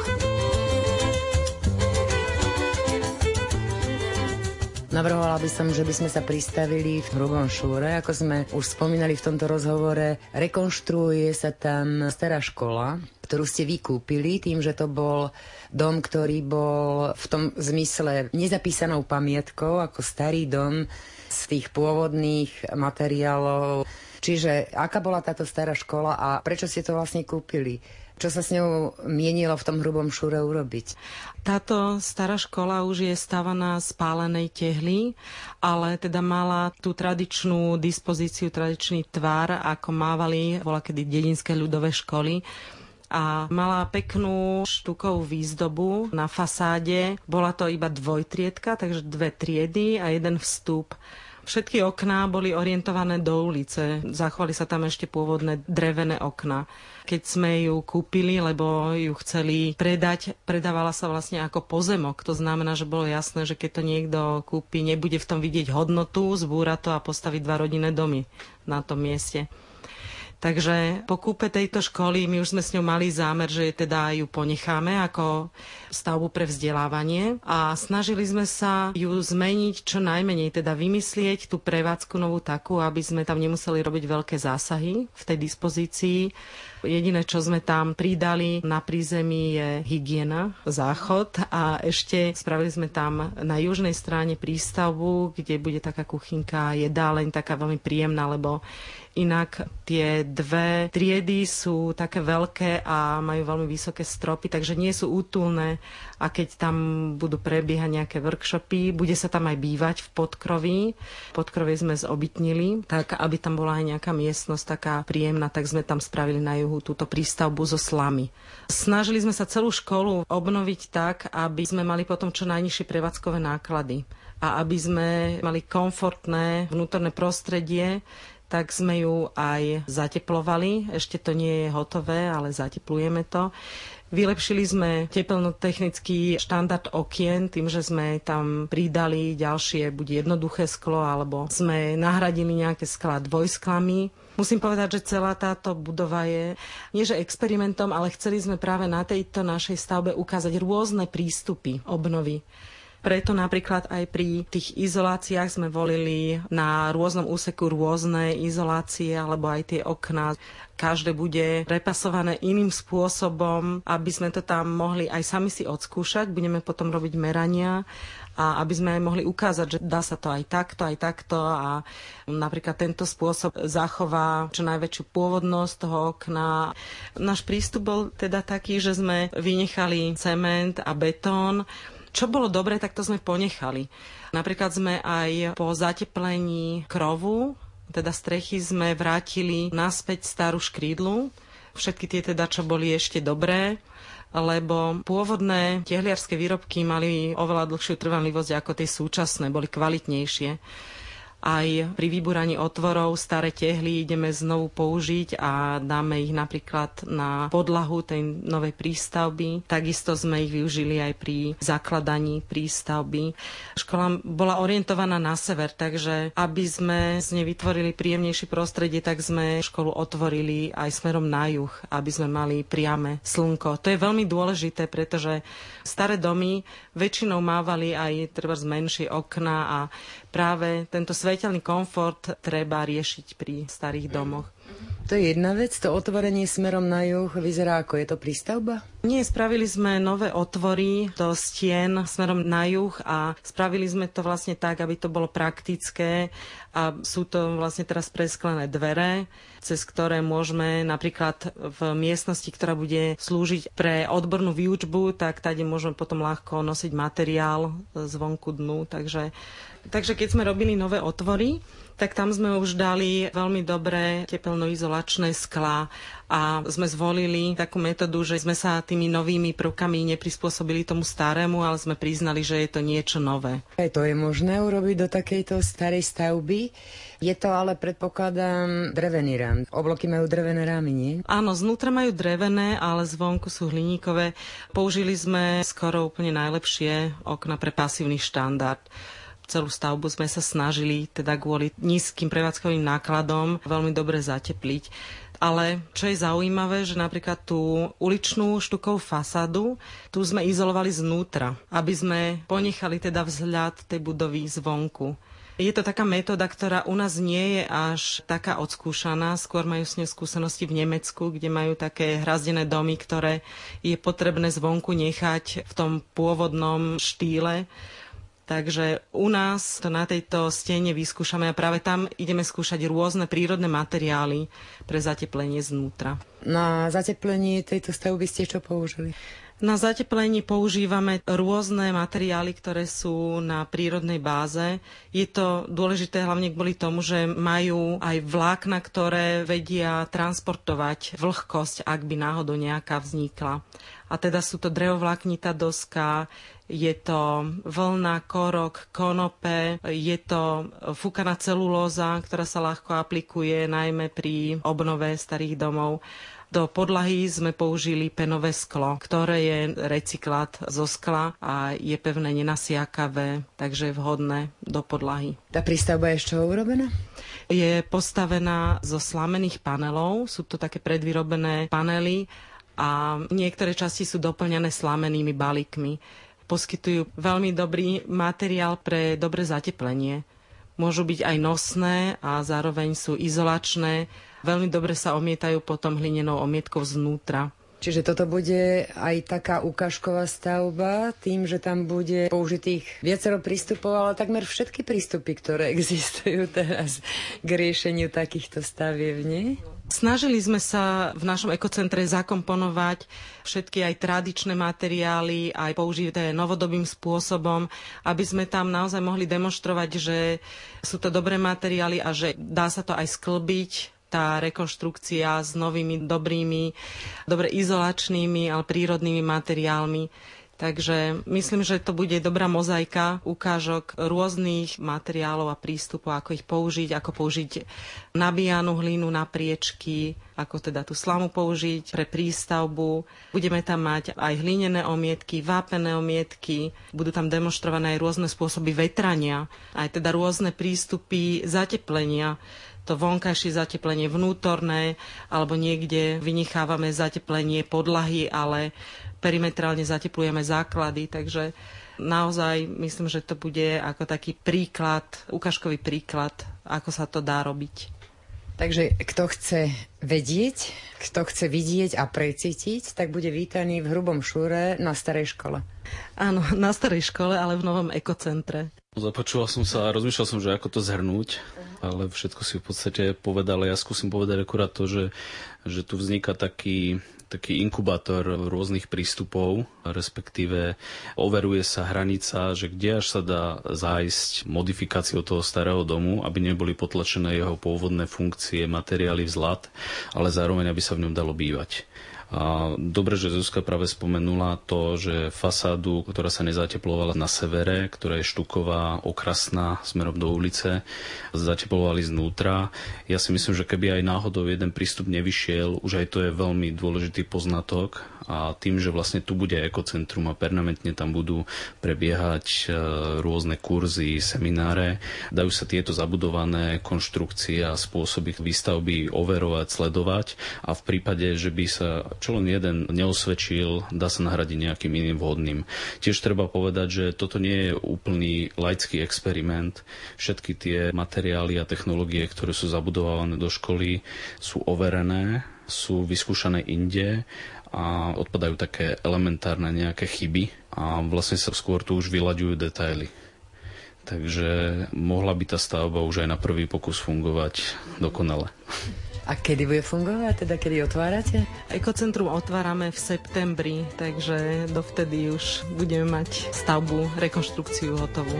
Navrhovala by som, že by sme sa pristavili v Hrubom Šúre. Ako sme už spomínali v tomto rozhovore, rekonštruuje sa tam stará škola, ktorú ste vykúpili tým, že to bol dom, ktorý bol v tom zmysle nezapísanou pamiatkou, ako starý dom z tých pôvodných materiálov. Čiže aká bola táto stará škola a prečo ste to vlastne kúpili? Čo sa s ňou mienilo v tom Hrubom Šúre urobiť? Táto stará škola už je stavaná z pálenej tehly, ale teda mala tú tradičnú dispozíciu, tradičný tvar, ako mávali voľakedy dedinské ľudové školy. A mala peknú štukovú výzdobu na fasáde. Bola to iba dvojtriedka, takže 2 triedy a 1 vstup. Všetky okná boli orientované do ulice. Zachovali sa tam ešte pôvodné drevené okná. Keď sme ju kúpili, lebo ju chceli predať, predávala sa vlastne ako pozemok. To znamená, že bolo jasné, že keď to niekto kúpi, nebude v tom vidieť hodnotu, zbúra to a postaví 2 rodinné domy na tom mieste. Takže po kúpe tejto školy my už sme s ňou mali zámer, že teda ju ponecháme ako stavbu pre vzdelávanie a snažili sme sa ju zmeniť čo najmenej, teda vymyslieť tú prevádzku novú takú, aby sme tam nemuseli robiť veľké zásahy v tej dispozícii. Jediné, čo sme tam pridali na prízemí je hygiena, záchod a ešte spravili sme tam na južnej strane prístavbu, kde bude taká kuchynka a jedáleň, taká veľmi príjemná, lebo inak tie 2 triedy sú také veľké a majú veľmi vysoké stropy, takže nie sú útulné a keď tam budú prebiehať nejaké workshopy, bude sa tam aj bývať v podkroví. Podkrovie sme zobytnili, tak aby tam bola aj nejaká miestnosť taká príjemná, tak sme tam spravili na juhu túto prístavbu zo slamy. Snažili sme sa celú školu obnoviť tak, aby sme mali potom čo najnižšie prevádzkové náklady a aby sme mali komfortné vnútorné prostredie, tak sme ju aj zateplovali. Ešte to nie je hotové, ale zateplujeme to. Vylepšili sme tepelnotechnický štandard okien tým, že sme tam pridali ďalšie buď jednoduché sklo, alebo sme nahradili nejaké sklá dvojsklami. Musím povedať, že celá táto budova je nie že experimentom, ale chceli sme práve na tejto našej stavbe ukázať rôzne prístupy obnovy. Preto napríklad aj pri tých izoláciách sme volili na rôznom úseku rôzne izolácie alebo aj tie okná. Každé bude prepasované iným spôsobom, aby sme to tam mohli aj sami si odskúšať. Budeme potom robiť merania a aby sme aj mohli ukázať, že dá sa to aj takto a napríklad tento spôsob zachová čo najväčšiu pôvodnosť toho okna. Náš prístup bol teda taký, že sme vynechali cement a betón. Čo bolo dobre, tak to sme ponechali. Napríklad sme aj po zateplení krovu, teda strechy, sme vrátili naspäť starú škrídlu. Všetky tie teda, čo boli ešte dobré, lebo pôvodné tehliarské výrobky mali oveľa dlhšiu trvanlivosť ako tie súčasné, boli kvalitnejšie. Aj pri vybúraní otvorov staré tehly ideme znovu použiť a dáme ich napríklad na podlahu tej novej prístavby. Takisto sme ich využili aj pri zakladaní prístavby. Škola bola orientovaná na sever, takže aby sme z nej vytvorili príjemnejšie prostredie, tak sme školu otvorili aj smerom na juh, aby sme mali priame slnko. To je veľmi dôležité, pretože staré domy väčšinou mávali aj treba menšie okná a práve tento svetelný komfort treba riešiť pri starých domoch. To je jedna vec, to otvorenie smerom na juh vyzerá ako je to prístavba? Nie, spravili sme nové otvory do stien smerom na juh a spravili sme to vlastne tak, aby to bolo praktické a sú to vlastne teraz presklené dvere, cez ktoré môžeme napríklad v miestnosti, ktorá bude slúžiť pre odbornú výučbu, tak tady môžeme potom ľahko nosiť materiál zvonku dnu. Takže keď sme robili nové otvory, tak tam sme už dali veľmi dobré tepelnoizolačné sklá a sme zvolili takú metódu, že sme sa tými novými prvkami neprispôsobili tomu starému, ale sme priznali, že je to niečo nové. Aj to je možné urobiť do takejto starej stavby. Je to ale, predpokladám, drevený rám. Obloky majú drevené rámy, nie? Áno, znútra majú drevené, ale zvonku sú hliníkové. Použili sme skoro úplne najlepšie okna pre pasívny štandard. Celú stavbu sme sa snažili, teda kvôli nízkym prevádzkovým nákladom, veľmi dobre zatepliť. Ale čo je zaujímavé, že napríklad tú uličnú štukovú fasádu, tu sme izolovali znútra, aby sme ponechali teda vzhľad tej budovy zvonku. Je to taká metóda, ktorá u nás nie je až taká odskúšaná. Skôr majú s ňou skúsenosti v Nemecku, kde majú také hrazdené domy, ktoré je potrebné zvonku nechať v tom pôvodnom štýle. Takže u nás to na tejto stene vyskúšame a práve tam ideme skúšať rôzne prírodné materiály pre zateplenie znútra. Na zateplenie tejto stavby ste čo použili? Na zateplení používame rôzne materiály, ktoré sú na prírodnej báze. Je to dôležité hlavne kvôli tomu, že majú aj vlákna, ktoré vedia transportovať vlhkosť, ak by náhodou nejaká vznikla. A teda sú to drevovláknitá doska, je to vlna, korok, konope, je to fúkaná celulóza, ktorá sa ľahko aplikuje najmä pri obnove starých domov. Do podlahy sme použili penové sklo, ktoré je recyklát zo skla a je pevné, nenasiakavé, takže je vhodné do podlahy. Tá prístavba je z čoho urobená? Je postavená zo slamených panelov, sú to také predvyrobené panely a niektoré časti sú doplňané slamenými balíkmi. Poskytujú veľmi dobrý materiál pre dobré zateplenie. Môžu byť aj nosné a zároveň sú izolačné. Veľmi dobre sa omietajú potom hlinenou omietkou znútra. Čiže toto bude aj taká ukážková stavba, tým, že tam bude použitých viacero prístupov, ale takmer všetky prístupy, ktoré existujú teraz k riešeniu takýchto stavieb, nie? Snažili sme sa v našom ekocentre zakomponovať všetky aj tradičné materiály, aj použité novodobým spôsobom, aby sme tam naozaj mohli demonštrovať, že sú to dobré materiály a že dá sa to aj sklbiť, tá rekonštrukcia s novými, dobrými, dobre izolačnými, ale prírodnými materiálmi. Takže myslím, že to bude dobrá mozaika ukážok rôznych materiálov a prístupov, ako ich použiť, ako použiť nabíjanú hlinu na priečky, ako teda tú slamu použiť pre prístavbu. Budeme tam mať aj hlinené omietky, vápené omietky, budú tam demonstrované aj rôzne spôsoby vetrania, aj teda rôzne prístupy zateplenia. To vonkajšie zateplenie vnútorné, alebo niekde vynechávame zateplenie podlahy, ale perimetrálne zateplujeme základy, takže naozaj myslím, že to bude ako taký príklad, ukážkový príklad, ako sa to dá robiť. Takže kto chce vedieť, kto chce vidieť a precítiť, tak bude vítaný v Hrubom Šúre na starej škole. Áno, na starej škole, ale v novom ekocentre. Započúval som sa a rozmýšľal som, že ako to zhrnúť, ale všetko si v podstate povedal. Ja skúsim povedať akurát to, že tu vzniká taký inkubátor rôznych prístupov, respektíve overuje sa hranica, že kde až sa dá zájsť modifikáciou toho starého domu, aby neboli potlačené jeho pôvodné funkcie, materiály, vzhľad, ale zároveň, aby sa v ňom dalo bývať. A dobre, že Zuzka práve spomenula to, že fasádu, ktorá sa nezateplovala na severe, ktorá je štuková, okrasná smerom do ulice, zateplovali znútra. Ja si myslím, že keby aj náhodou jeden prístup nevyšiel, už aj to je veľmi dôležitý poznatok a tým, že vlastne tu bude ekocentrum a permanentne tam budú prebiehať rôzne kurzy, semináre, dajú sa tieto zabudované konštrukcie a spôsoby výstavby overovať, sledovať a v prípade, že by sa čo len jeden neosvedčil, dá sa nahradiť nejakým iným vhodným. Tiež treba povedať, že toto nie je úplný laický experiment. Všetky tie materiály a technológie, ktoré sú zabudované do školy, sú overené, sú vyskúšané inde a odpadajú také elementárne nejaké chyby a vlastne sa skôr tu už vyľaďujú detaily. Takže mohla by tá stavba už aj na prvý pokus fungovať dokonale. A kedy bude fungovať? Teda kedy otvárate? Ekocentrum otvárame v septembri, takže dovtedy už budeme mať stavbu, rekonštrukciu hotovú.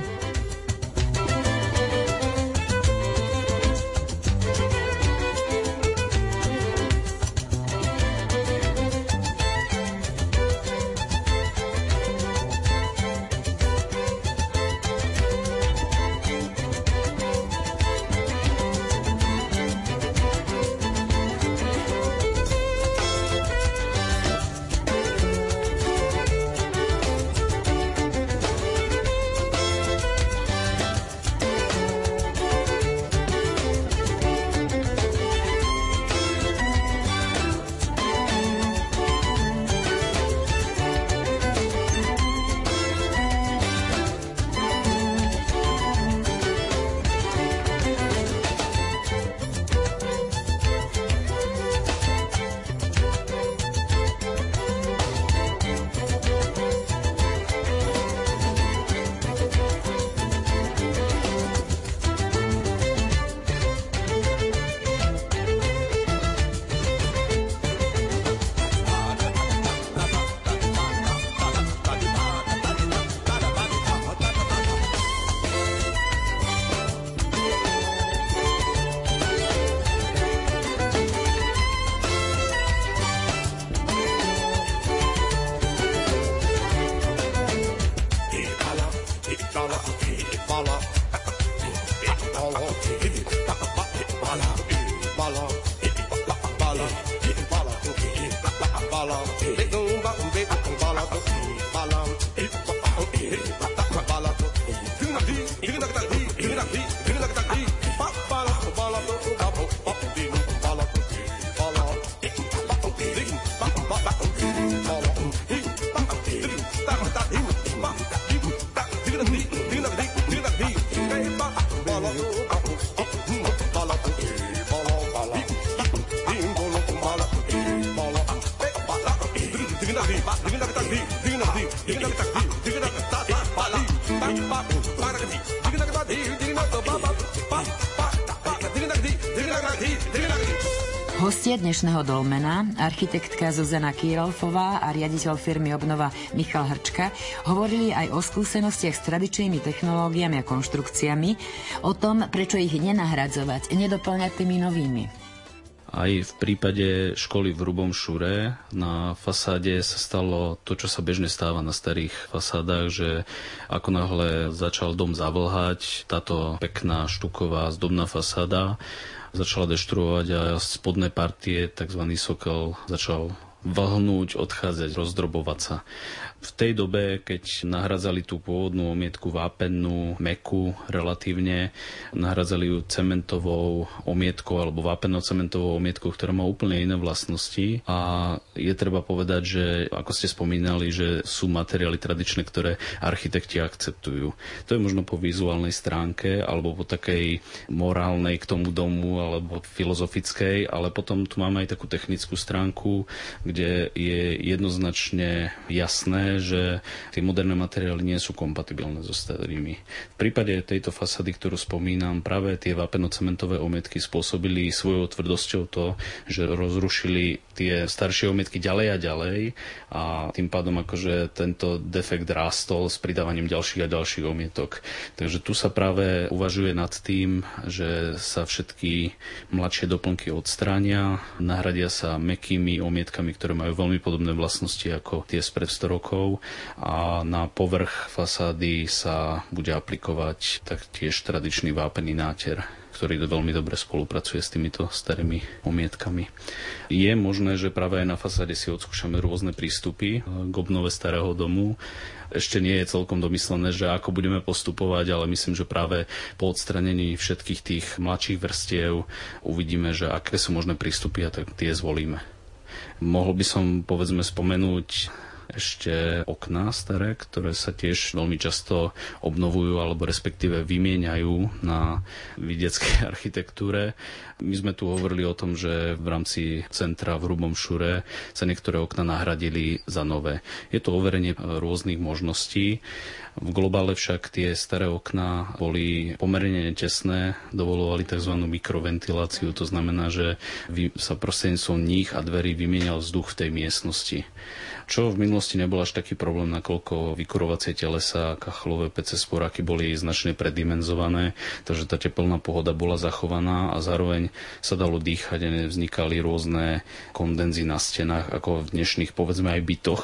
Hostia dnešného dolmena, architektka Zuzana Kýrolfová a riaditeľ firmy Obnova Michal Hrčka hovorili aj o skúsenostiach s tradičnými technológiami a konštrukciami, o tom, prečo ich nenahradzovať, nedoplňať tými novými. Aj v prípade školy v Hrubom Šure na fasáde sa stalo to, čo sa bežne stáva na starých fasádach, že ako náhle začal dom zavlhať, táto pekná štuková zdobná fasáda začala deštruovať a spodné partie, tzv. Sokel, začal vlhnúť, odchádzať, rozdrobovať sa. V tej dobe, keď nahradzali tú pôvodnú omietku vápennú, mäkkú relatívne, nahradzali ju cementovou omietkou alebo vápenno-cementovou omietkou, ktorá má úplne iné vlastnosti. A je treba povedať, že ako ste spomínali, že sú materiály tradičné, ktoré architekti akceptujú. To je možno po vizuálnej stránke alebo po takej morálnej k tomu domu alebo filozofickej, ale potom tu máme aj takú technickú stránku, kde je jednoznačne jasné, že tie moderné materiály nie sú kompatibilné so starými. V prípade tejto fasády, ktorú spomínam, práve tie vápeno-cementové omietky spôsobili svojou tvrdosťou to, že rozrušili tie staršie omietky, omietky ďalej a ďalej a tým pádom akože tento defekt rástol s pridávaním ďalších a ďalších omietok. Takže tu sa práve uvažuje nad tým, že sa všetky mladšie doplnky odstránia, nahradia sa mäkkými omietkami, ktoré majú veľmi podobné vlastnosti ako tie spred 100 rokov a na povrch fasády sa bude aplikovať taktiež tradičný vápený náter, ktorý veľmi dobre spolupracuje s týmito starými omietkami. Je možné, že práve aj na fasáde si odskúšame rôzne prístupy k obnove starého domu. Ešte nie je celkom domyslené, že ako budeme postupovať, ale myslím, že práve po odstranení všetkých tých mladších vrstiev uvidíme, že aké sú možné prístupy a tak tie zvolíme. Mohol by som povedzme spomenúť ešte okná staré, ktoré sa tiež veľmi často obnovujú alebo respektíve vymieňajú na vidieckej architektúre. My sme tu hovorili o tom, že v rámci centra v Hrubom Šure sa niektoré okná nahradili za nové. Je to overenie rôznych možností. V globále však tie staré okná boli pomerne netesné, dovolovali tzv. Mikroventiláciu, to znamená, že sa prostredníctvom nich a dverí vymienial vzduch v tej miestnosti. Čo v minulosti nebol až taký problém, nakoľko vykurovacie telesa, kachlové pece, sporáky boli značne preddimenzované, takže tá teplná pohoda bola zachovaná a zároveň sa dalo dýchať a nevznikali rôzne kondenzy na stenách, ako v dnešných, povedzme, aj bytoch,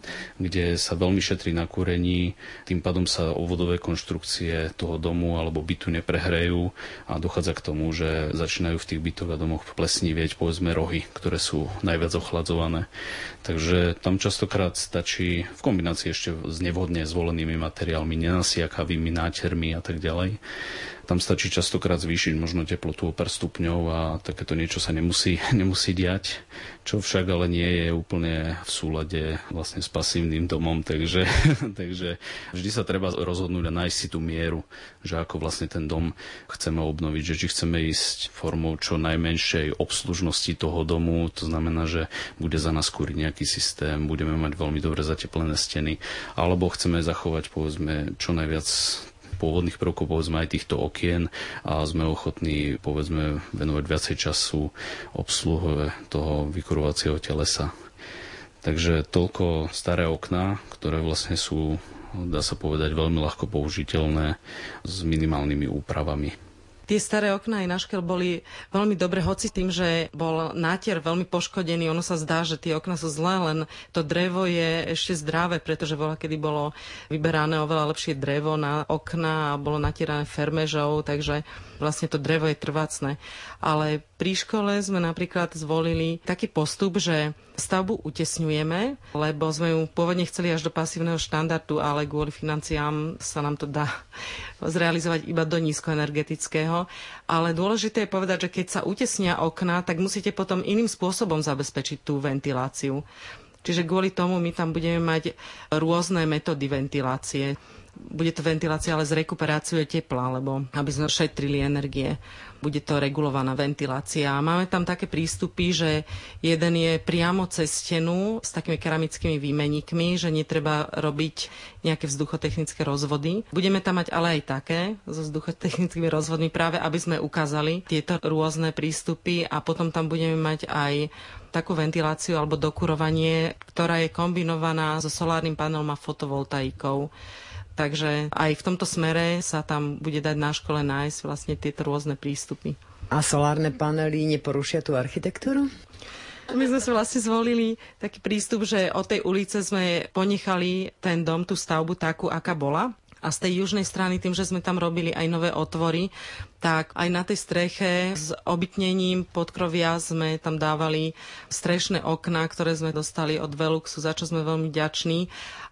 kde sa veľmi šetrí na kúrení, tým pádom sa obvodové konštrukcie toho domu alebo bytu neprehrejú a dochádza k tomu, že začínajú v tých bytoch a domoch plesnivieť, povedzme, rohy, ktoré sú najviac ochladzované. Takže tam častokrát stačí v kombinácii ešte s nevhodne zvolenými materiálmi, nenasiakavými nátermi a tak ďalej. Tam stačí častokrát zvýšiť možno teplotu o pár stupňov a takéto niečo sa nemusí diať, čo však ale nie je úplne v súlade vlastne s pasívnym domom, takže vždy sa treba rozhodnúť a nájsť si tú mieru, že ako vlastne ten dom chceme obnoviť, že či chceme ísť formou čo najmenšej obslužnosti toho domu, to znamená, že bude za nás kúriť nejaký systém, budeme mať veľmi dobre zateplené steny, alebo chceme zachovať povedzme čo najviac pôvodných prvkov, povedzme aj týchto okien a sme ochotní, povedzme, venovať viacej času obsluhe toho vykurovacieho telesa. Takže toľko staré okná, ktoré vlastne sú, dá sa povedať, veľmi ľahko použiteľné s minimálnymi úpravami. Tie staré okná aj na škeľ boli veľmi dobre, hoci tým, že bol náter veľmi poškodený, ono sa zdá, že tie okná sú zlé, len to drevo je ešte zdravé, pretože kedy bolo vyberané oveľa lepšie drevo na okná a bolo natierané fermežou, takže vlastne to drevo je trvácne. Ale pri škole sme napríklad zvolili taký postup, že stavbu utesňujeme, lebo sme ju pôvodne chceli až do pasívneho štandardu, ale kvôli financiám sa nám to dá zrealizovať iba do nízkoenergetického. Ale dôležité je povedať, že keď sa utesnia okná, tak musíte potom iným spôsobom zabezpečiť tú ventiláciu. Čiže kvôli tomu my tam budeme mať rôzne metódy ventilácie. Bude to ventilácia ale s rekuperáciou tepla, lebo aby sme šetrili energie. Bude to regulovaná ventilácia. Máme tam také prístupy, že jeden je priamo cez stenu s takými keramickými výmeníkmi, že netreba robiť nejaké vzduchotechnické rozvody. Budeme tam mať ale aj také so vzduchotechnickými rozvodmi, práve aby sme ukázali tieto rôzne prístupy a potom tam budeme mať aj takú ventiláciu alebo dokurovanie, ktorá je kombinovaná so solárnym panelom a fotovoltaikou. Takže aj v tomto smere sa tam bude dať na škole nájsť vlastne tieto rôzne prístupy. A solárne panely neporušia tú architektúru? My sme si vlastne zvolili taký prístup, že od tej ulice sme ponechali ten dom, tú stavbu takú, aká bola. A z tej južnej strany, tým, že sme tam robili aj nové otvory, tak aj na tej streche s obytnením podkrovia sme tam dávali strešné okná, ktoré sme dostali od Veluxu, za čo sme veľmi vďační.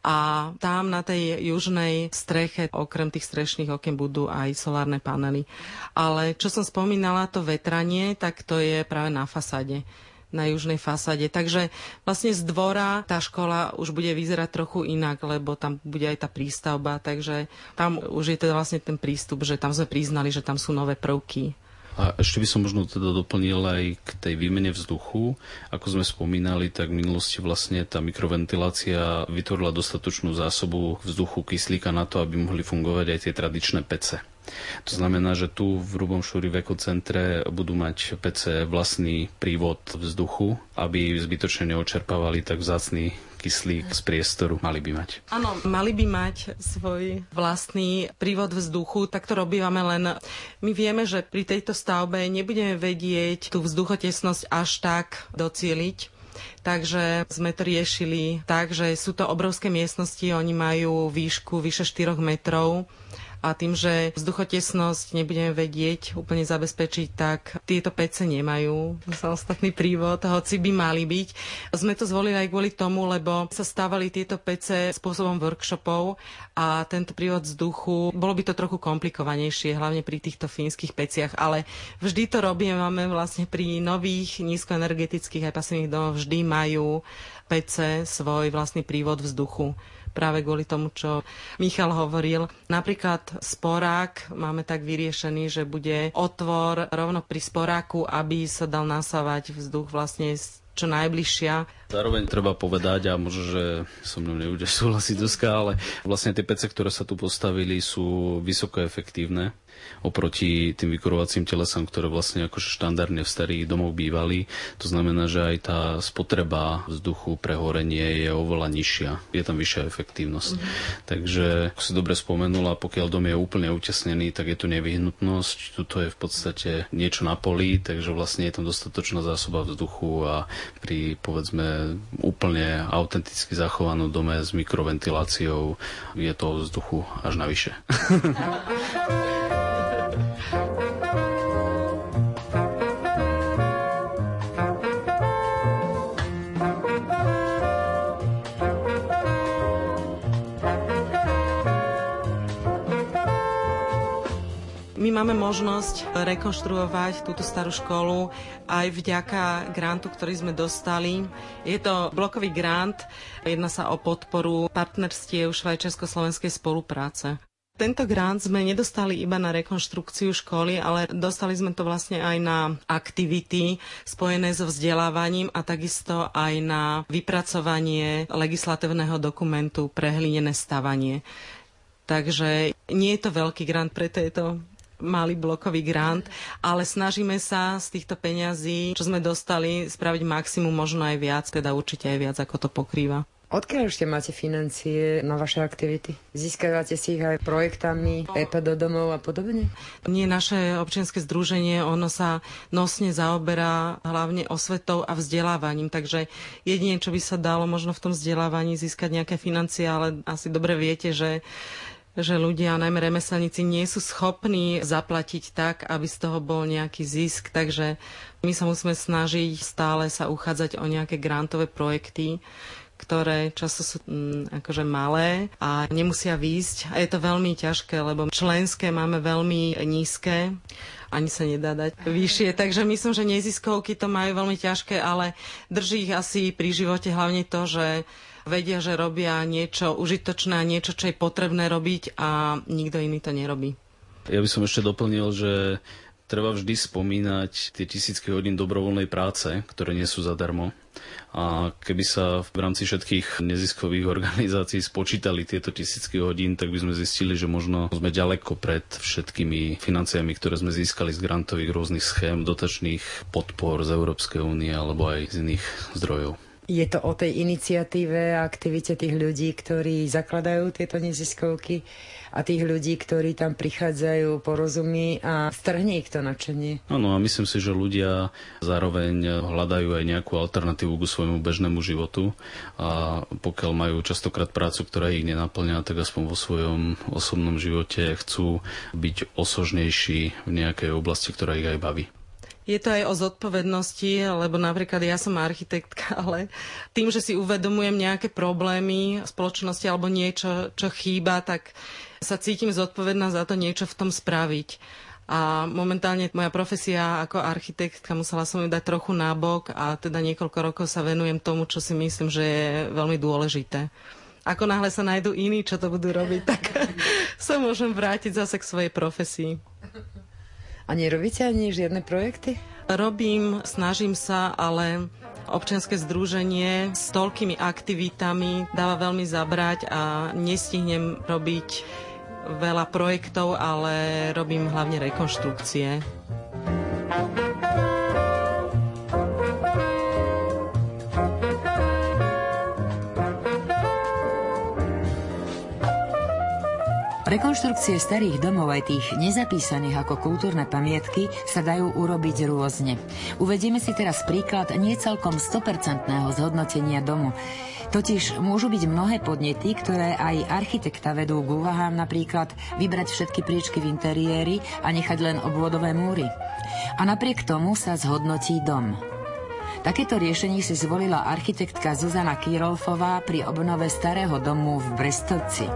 A tam na tej južnej streche, okrem tých strešných okien, budú aj solárne panely. Ale čo som spomínala, to vetranie, tak to je práve na fasáde, na južnej fasáde. Takže vlastne z dvora tá škola už bude vyzerať trochu inak, lebo tam bude aj tá prístavba, takže tam už je teda vlastne ten prístup, že tam sme priznali, že tam sú nové prvky. A ešte by som možno teda doplnil aj k tej výmene vzduchu. Ako sme spomínali, tak v minulosti vlastne tá mikroventilácia vytvorila dostatočnú zásobu vzduchu kyslíka na to, aby mohli fungovať aj tie tradičné pece. To znamená, že tu v Hrubom Štúri v ekocentre budú mať PC vlastný prívod vzduchu, aby zbytočne neočerpávali tak vzácny kyslík z priestoru. Mali by mať. Áno, mali by mať svoj vlastný prívod vzduchu, tak to robívame, len my vieme, že pri tejto stavbe nebudeme vedieť tú vzduchotesnosť až tak docieliť. Takže sme to riešili tak, že sú to obrovské miestnosti, oni majú výšku vyše 4 metrov. A tým, že vzduchotesnosť nebudeme vedieť úplne zabezpečiť, tak tieto pece nemajú samostatný prívod, hoci by mali byť. Sme to zvolili aj kvôli tomu, lebo sa stávali tieto pece spôsobom workshopov a tento prívod vzduchu, bolo by to trochu komplikovanejšie, hlavne pri týchto fínskych peciach, ale vždy to robíme, máme vlastne pri nových nízkoenergetických aj pasívnych domoch, vždy majú pece svoj vlastný prívod vzduchu. Práve kvôli tomu, čo Michal hovoril. Napríklad sporák máme tak vyriešený, že bude otvor rovno pri sporáku, aby sa dal nasávať vzduch vlastne čo najbližšia. Zároveň treba povedať, a možno, že so mnou nebudeš súhlasiť dneska, ale vlastne tie pece, ktoré sa tu postavili, sú vysoko efektívne oproti tým vykurovacím telesám, ktoré vlastne akože štandardne v starých domoch bývali. To znamená, že aj tá spotreba vzduchu pre horenie je oveľa nižšia. Je tam vyššia efektívnosť. Takže, ako si dobre spomenula, pokiaľ dom je úplne utesnený, tak je tu nevyhnutnosť. Tuto je v podstate niečo na poli, takže vlastne je tam dostatočná zásoba vzduchu a pri, povedzme, úplne autenticky zachovanom dome s mikroventiláciou je toho vzduchu až navyše. My máme možnosť rekonštruovať túto starú školu aj vďaka grantu, ktorý sme dostali. Je to blokový grant, jedná sa o podporu partnerstiev švajčiarsko-slovenskej spolupráce. Tento grant sme nedostali iba na rekonštrukciu školy, ale dostali sme to vlastne aj na aktivity spojené so vzdelávaním a takisto aj na vypracovanie legislatívneho dokumentu pre hlinené stavanie. Takže nie je to veľký grant, preto je to malý blokový grant, ale snažíme sa z týchto peňazí, čo sme dostali, spraviť maximum, možno aj viac, teda určite aj viac, ako to pokrýva. Odkiaľ ešte máte financie na vaše aktivity? Získavate si ich aj projektami, EPA do domov a podobne? Nie, naše občianske združenie, ono sa nosne zaoberá hlavne osvetou a vzdelávaním, takže jedine, čo by sa dalo možno v tom vzdelávaní získať nejaké financie, ale asi dobre viete, že ľudia, najmä remeselníci, nie sú schopní zaplatiť tak, aby z toho bol nejaký zisk. Takže my sa musíme snažiť stále sa uchádzať o nejaké grantové projekty, ktoré často sú akože malé a nemusia výjsť. A je to veľmi ťažké, lebo členské máme veľmi nízke, ani sa nedá dať vyššie. Takže myslím, že neziskovky to majú veľmi ťažké, ale drží ich asi pri živote hlavne to, že vedia, že robia niečo užitočné a niečo, čo je potrebné robiť a nikto iný to nerobí. Ja by som ešte doplnil, že treba vždy spomínať tie tisícky hodín dobrovoľnej práce, ktoré nie sú zadarmo. A keby sa v rámci všetkých neziskových organizácií spočítali tieto tisícky hodín, tak by sme zistili, že možno sme ďaleko pred všetkými financiami, ktoré sme získali z grantových rôznych schém, dotačných podpor z Európskej únie alebo aj z iných zdrojov. Je to o tej iniciatíve a aktivite tých ľudí, ktorí zakladajú tieto neziskovky a tých ľudí, ktorí tam prichádzajú, porozumí a strhne ich to nadšenie. Áno, a myslím si, že ľudia zároveň hľadajú aj nejakú alternatívu ku svojmu bežnému životu a pokiaľ majú častokrát prácu, ktorá ich nenaplňa, tak aspoň vo svojom osobnom živote chcú byť osožnejší v nejakej oblasti, ktorá ich aj baví. Je to aj o zodpovednosti, lebo napríklad ja som architektka, ale tým, že si uvedomujem nejaké problémy v spoločnosti alebo niečo, čo chýba, tak sa cítim zodpovedná za to niečo v tom spraviť. A momentálne moja profesia ako architektka, musela som ju dať trochu nabok a teda niekoľko rokov sa venujem tomu, čo si myslím, že je veľmi dôležité. Ako náhle sa nájdú iní, čo to budú robiť, tak sa môžem vrátiť zase k svojej profesii. A nerobíte ani žiadne projekty? Robím, snažím sa, ale občianske združenie s toľkými aktivitami dáva veľmi zabrať a nestihnem robiť veľa projektov, ale robím hlavne rekonštrukcie. Rekonštrukcie starých domov aj tých nezapísaných ako kultúrne pamiatky sa dajú urobiť rôzne. Uvedieme si teraz príklad nie celkom 100% zhodnotenia domu. Totiž môžu byť mnohé podnety, ktoré aj architekta vedú k úvahám, napríklad vybrať všetky priečky v interiéri a nechať len obvodové múry. A napriek tomu sa zhodnotí dom. Takéto riešenie si zvolila architektka Zuzana Kirolfová pri obnove starého domu v Brestovci.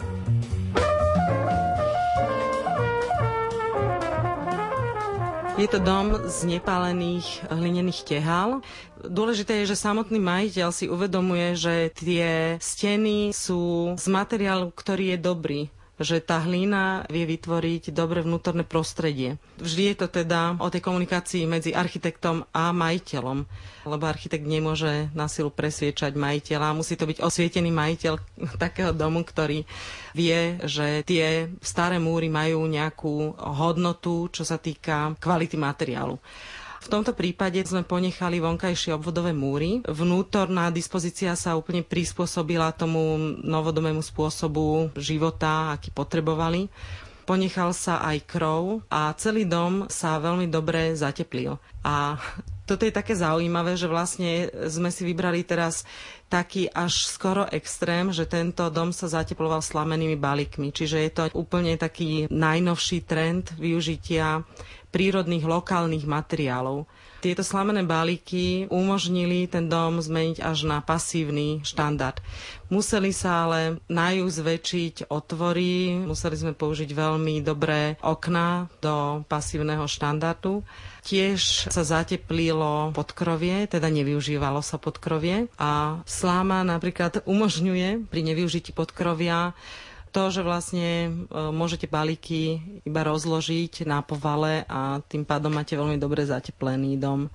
Je to dom z nepálených hlinených tehál. Dôležité je, že samotný majiteľ si uvedomuje, že tie steny sú z materiálu, ktorý je dobrý. Že tá hlína vie vytvoriť dobré vnútorné prostredie. Vždy je to teda o tej komunikácii medzi architektom a majiteľom, lebo architekt nemôže na silu presviečať majiteľa. Musí to byť osvietený majiteľ takého domu, ktorý vie, že tie staré múry majú nejakú hodnotu, čo sa týka kvality materiálu. V tomto prípade sme ponechali vonkajšie obvodové múry. Vnútorná dispozícia sa úplne prispôsobila tomu novodomému spôsobu života, aký potrebovali. Ponechal sa aj krov a celý dom sa veľmi dobre zateplil. A toto je také zaujímavé, že vlastne sme si vybrali teraz taký až skoro extrém, že tento dom sa zateploval slamenými balíkmi. Čiže je to úplne taký najnovší trend využitia prírodných lokálnych materiálov. Tieto slamené balíky umožnili ten dom zmeniť až na pasívny štandard. Museli sa ale najús zväčšiť otvory, museli sme použiť veľmi dobré okná do pasívneho štandardu. Tiež sa zateplilo podkrovie, teda nevyužívalo sa podkrovie a sláma napríklad umožňuje pri nevyužití podkrovia to, že vlastne môžete balíky iba rozložiť na povale a tým pádom máte veľmi dobre zateplený dom.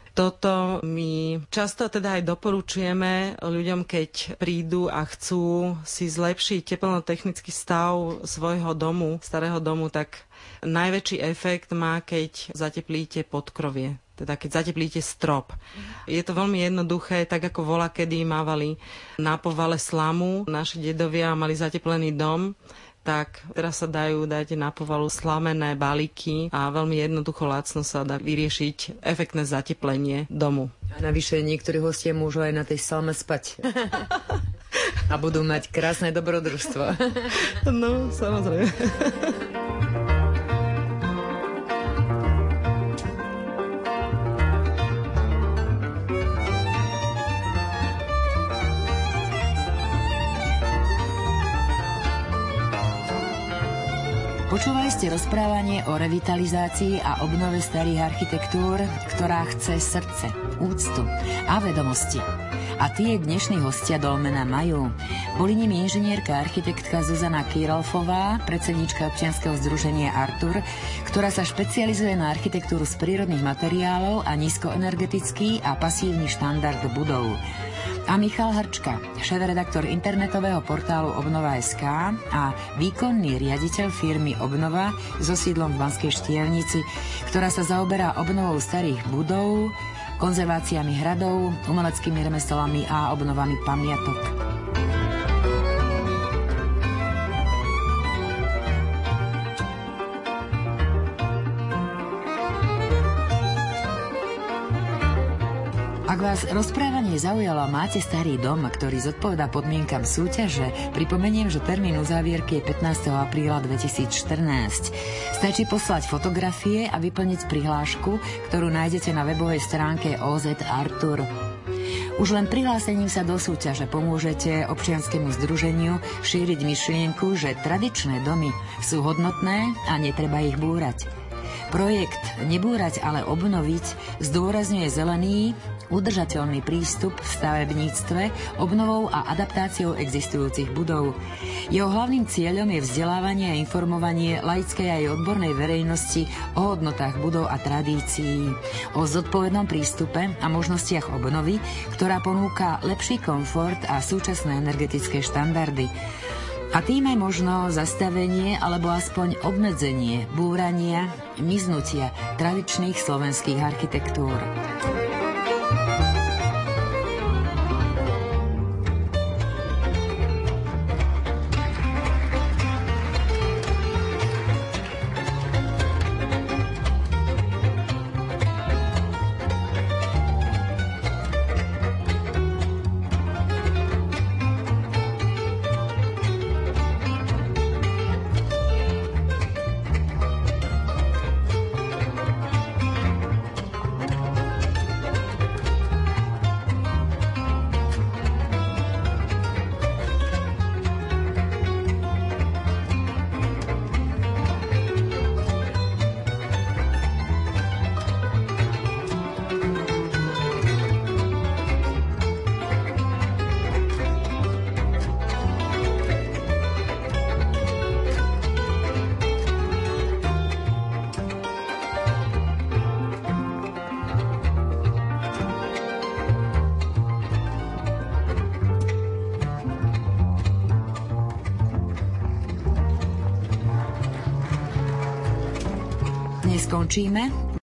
Toto my často teda aj doporučujeme ľuďom, keď prídu a chcú si zlepšiť teplno-technický stav svojho domu, starého domu, tak najväčší efekt má, keď zateplíte podkrovie. Teda keď zateplíte strop. Je to veľmi jednoduché, tak ako volakedy mávali na povale slamu, naši dedovia mali zateplený dom, tak teraz sa dajú dať na povalu slamené balíky a veľmi jednoducho lacno sa dá vyriešiť efektné zateplenie domu. A navyše niektorí hostia môžu aj na tej salme spať. A budú mať krásne dobrodružstvo. No, samozrejme. Počúvali ste rozprávanie o revitalizácii a obnove starých architektúr, ktorá chce srdce, úctu a vedomosti. A tie dnešní hostia dolmena majú. Boli nimi inžinierka a architektka Zuzana Kirolfová, predsedníčka občianskeho združenia Artur, ktorá sa špecializuje na architektúru z prírodných materiálov a nízkoenergetický a pasívny štandard budov. A Michal Hrčka, šéfredaktor internetového portálu Obnova.sk a výkonný riaditeľ firmy Obnova so sídlom v Banskej Štiavnici, ktorá sa zaoberá obnovou starých budov, konzerváciami hradov, umeleckými remeslami a obnovami pamiatok. Ak vás rozprávanie zaujalo a máte starý dom, ktorý zodpovedá podmienkam súťaže, pripomeniem, že termín uzávierky je 15. apríla 2014. Stačí poslať fotografie a vyplniť prihlášku, ktorú nájdete na webovej stránke OZ Artur. Už len prihlásením sa do súťaže pomôžete občianskemu združeniu šíriť myšlienku, že tradičné domy sú hodnotné a netreba ich búrať. Projekt Nebúrať, ale obnoviť zdôrazňuje zelený, udržateľný prístup v stavebníctve, obnovou a adaptáciou existujúcich budov. Jeho hlavným cieľom je vzdelávanie a informovanie laickej aj odbornej verejnosti o hodnotách budov a tradícií, o zodpovednom prístupe a možnostiach obnovy, ktorá ponúka lepší komfort a súčasné energetické štandardy. A tým aj možno zastavenie alebo aspoň obmedzenie búrania, miznutia tradičných slovenských architektúr. Skončíme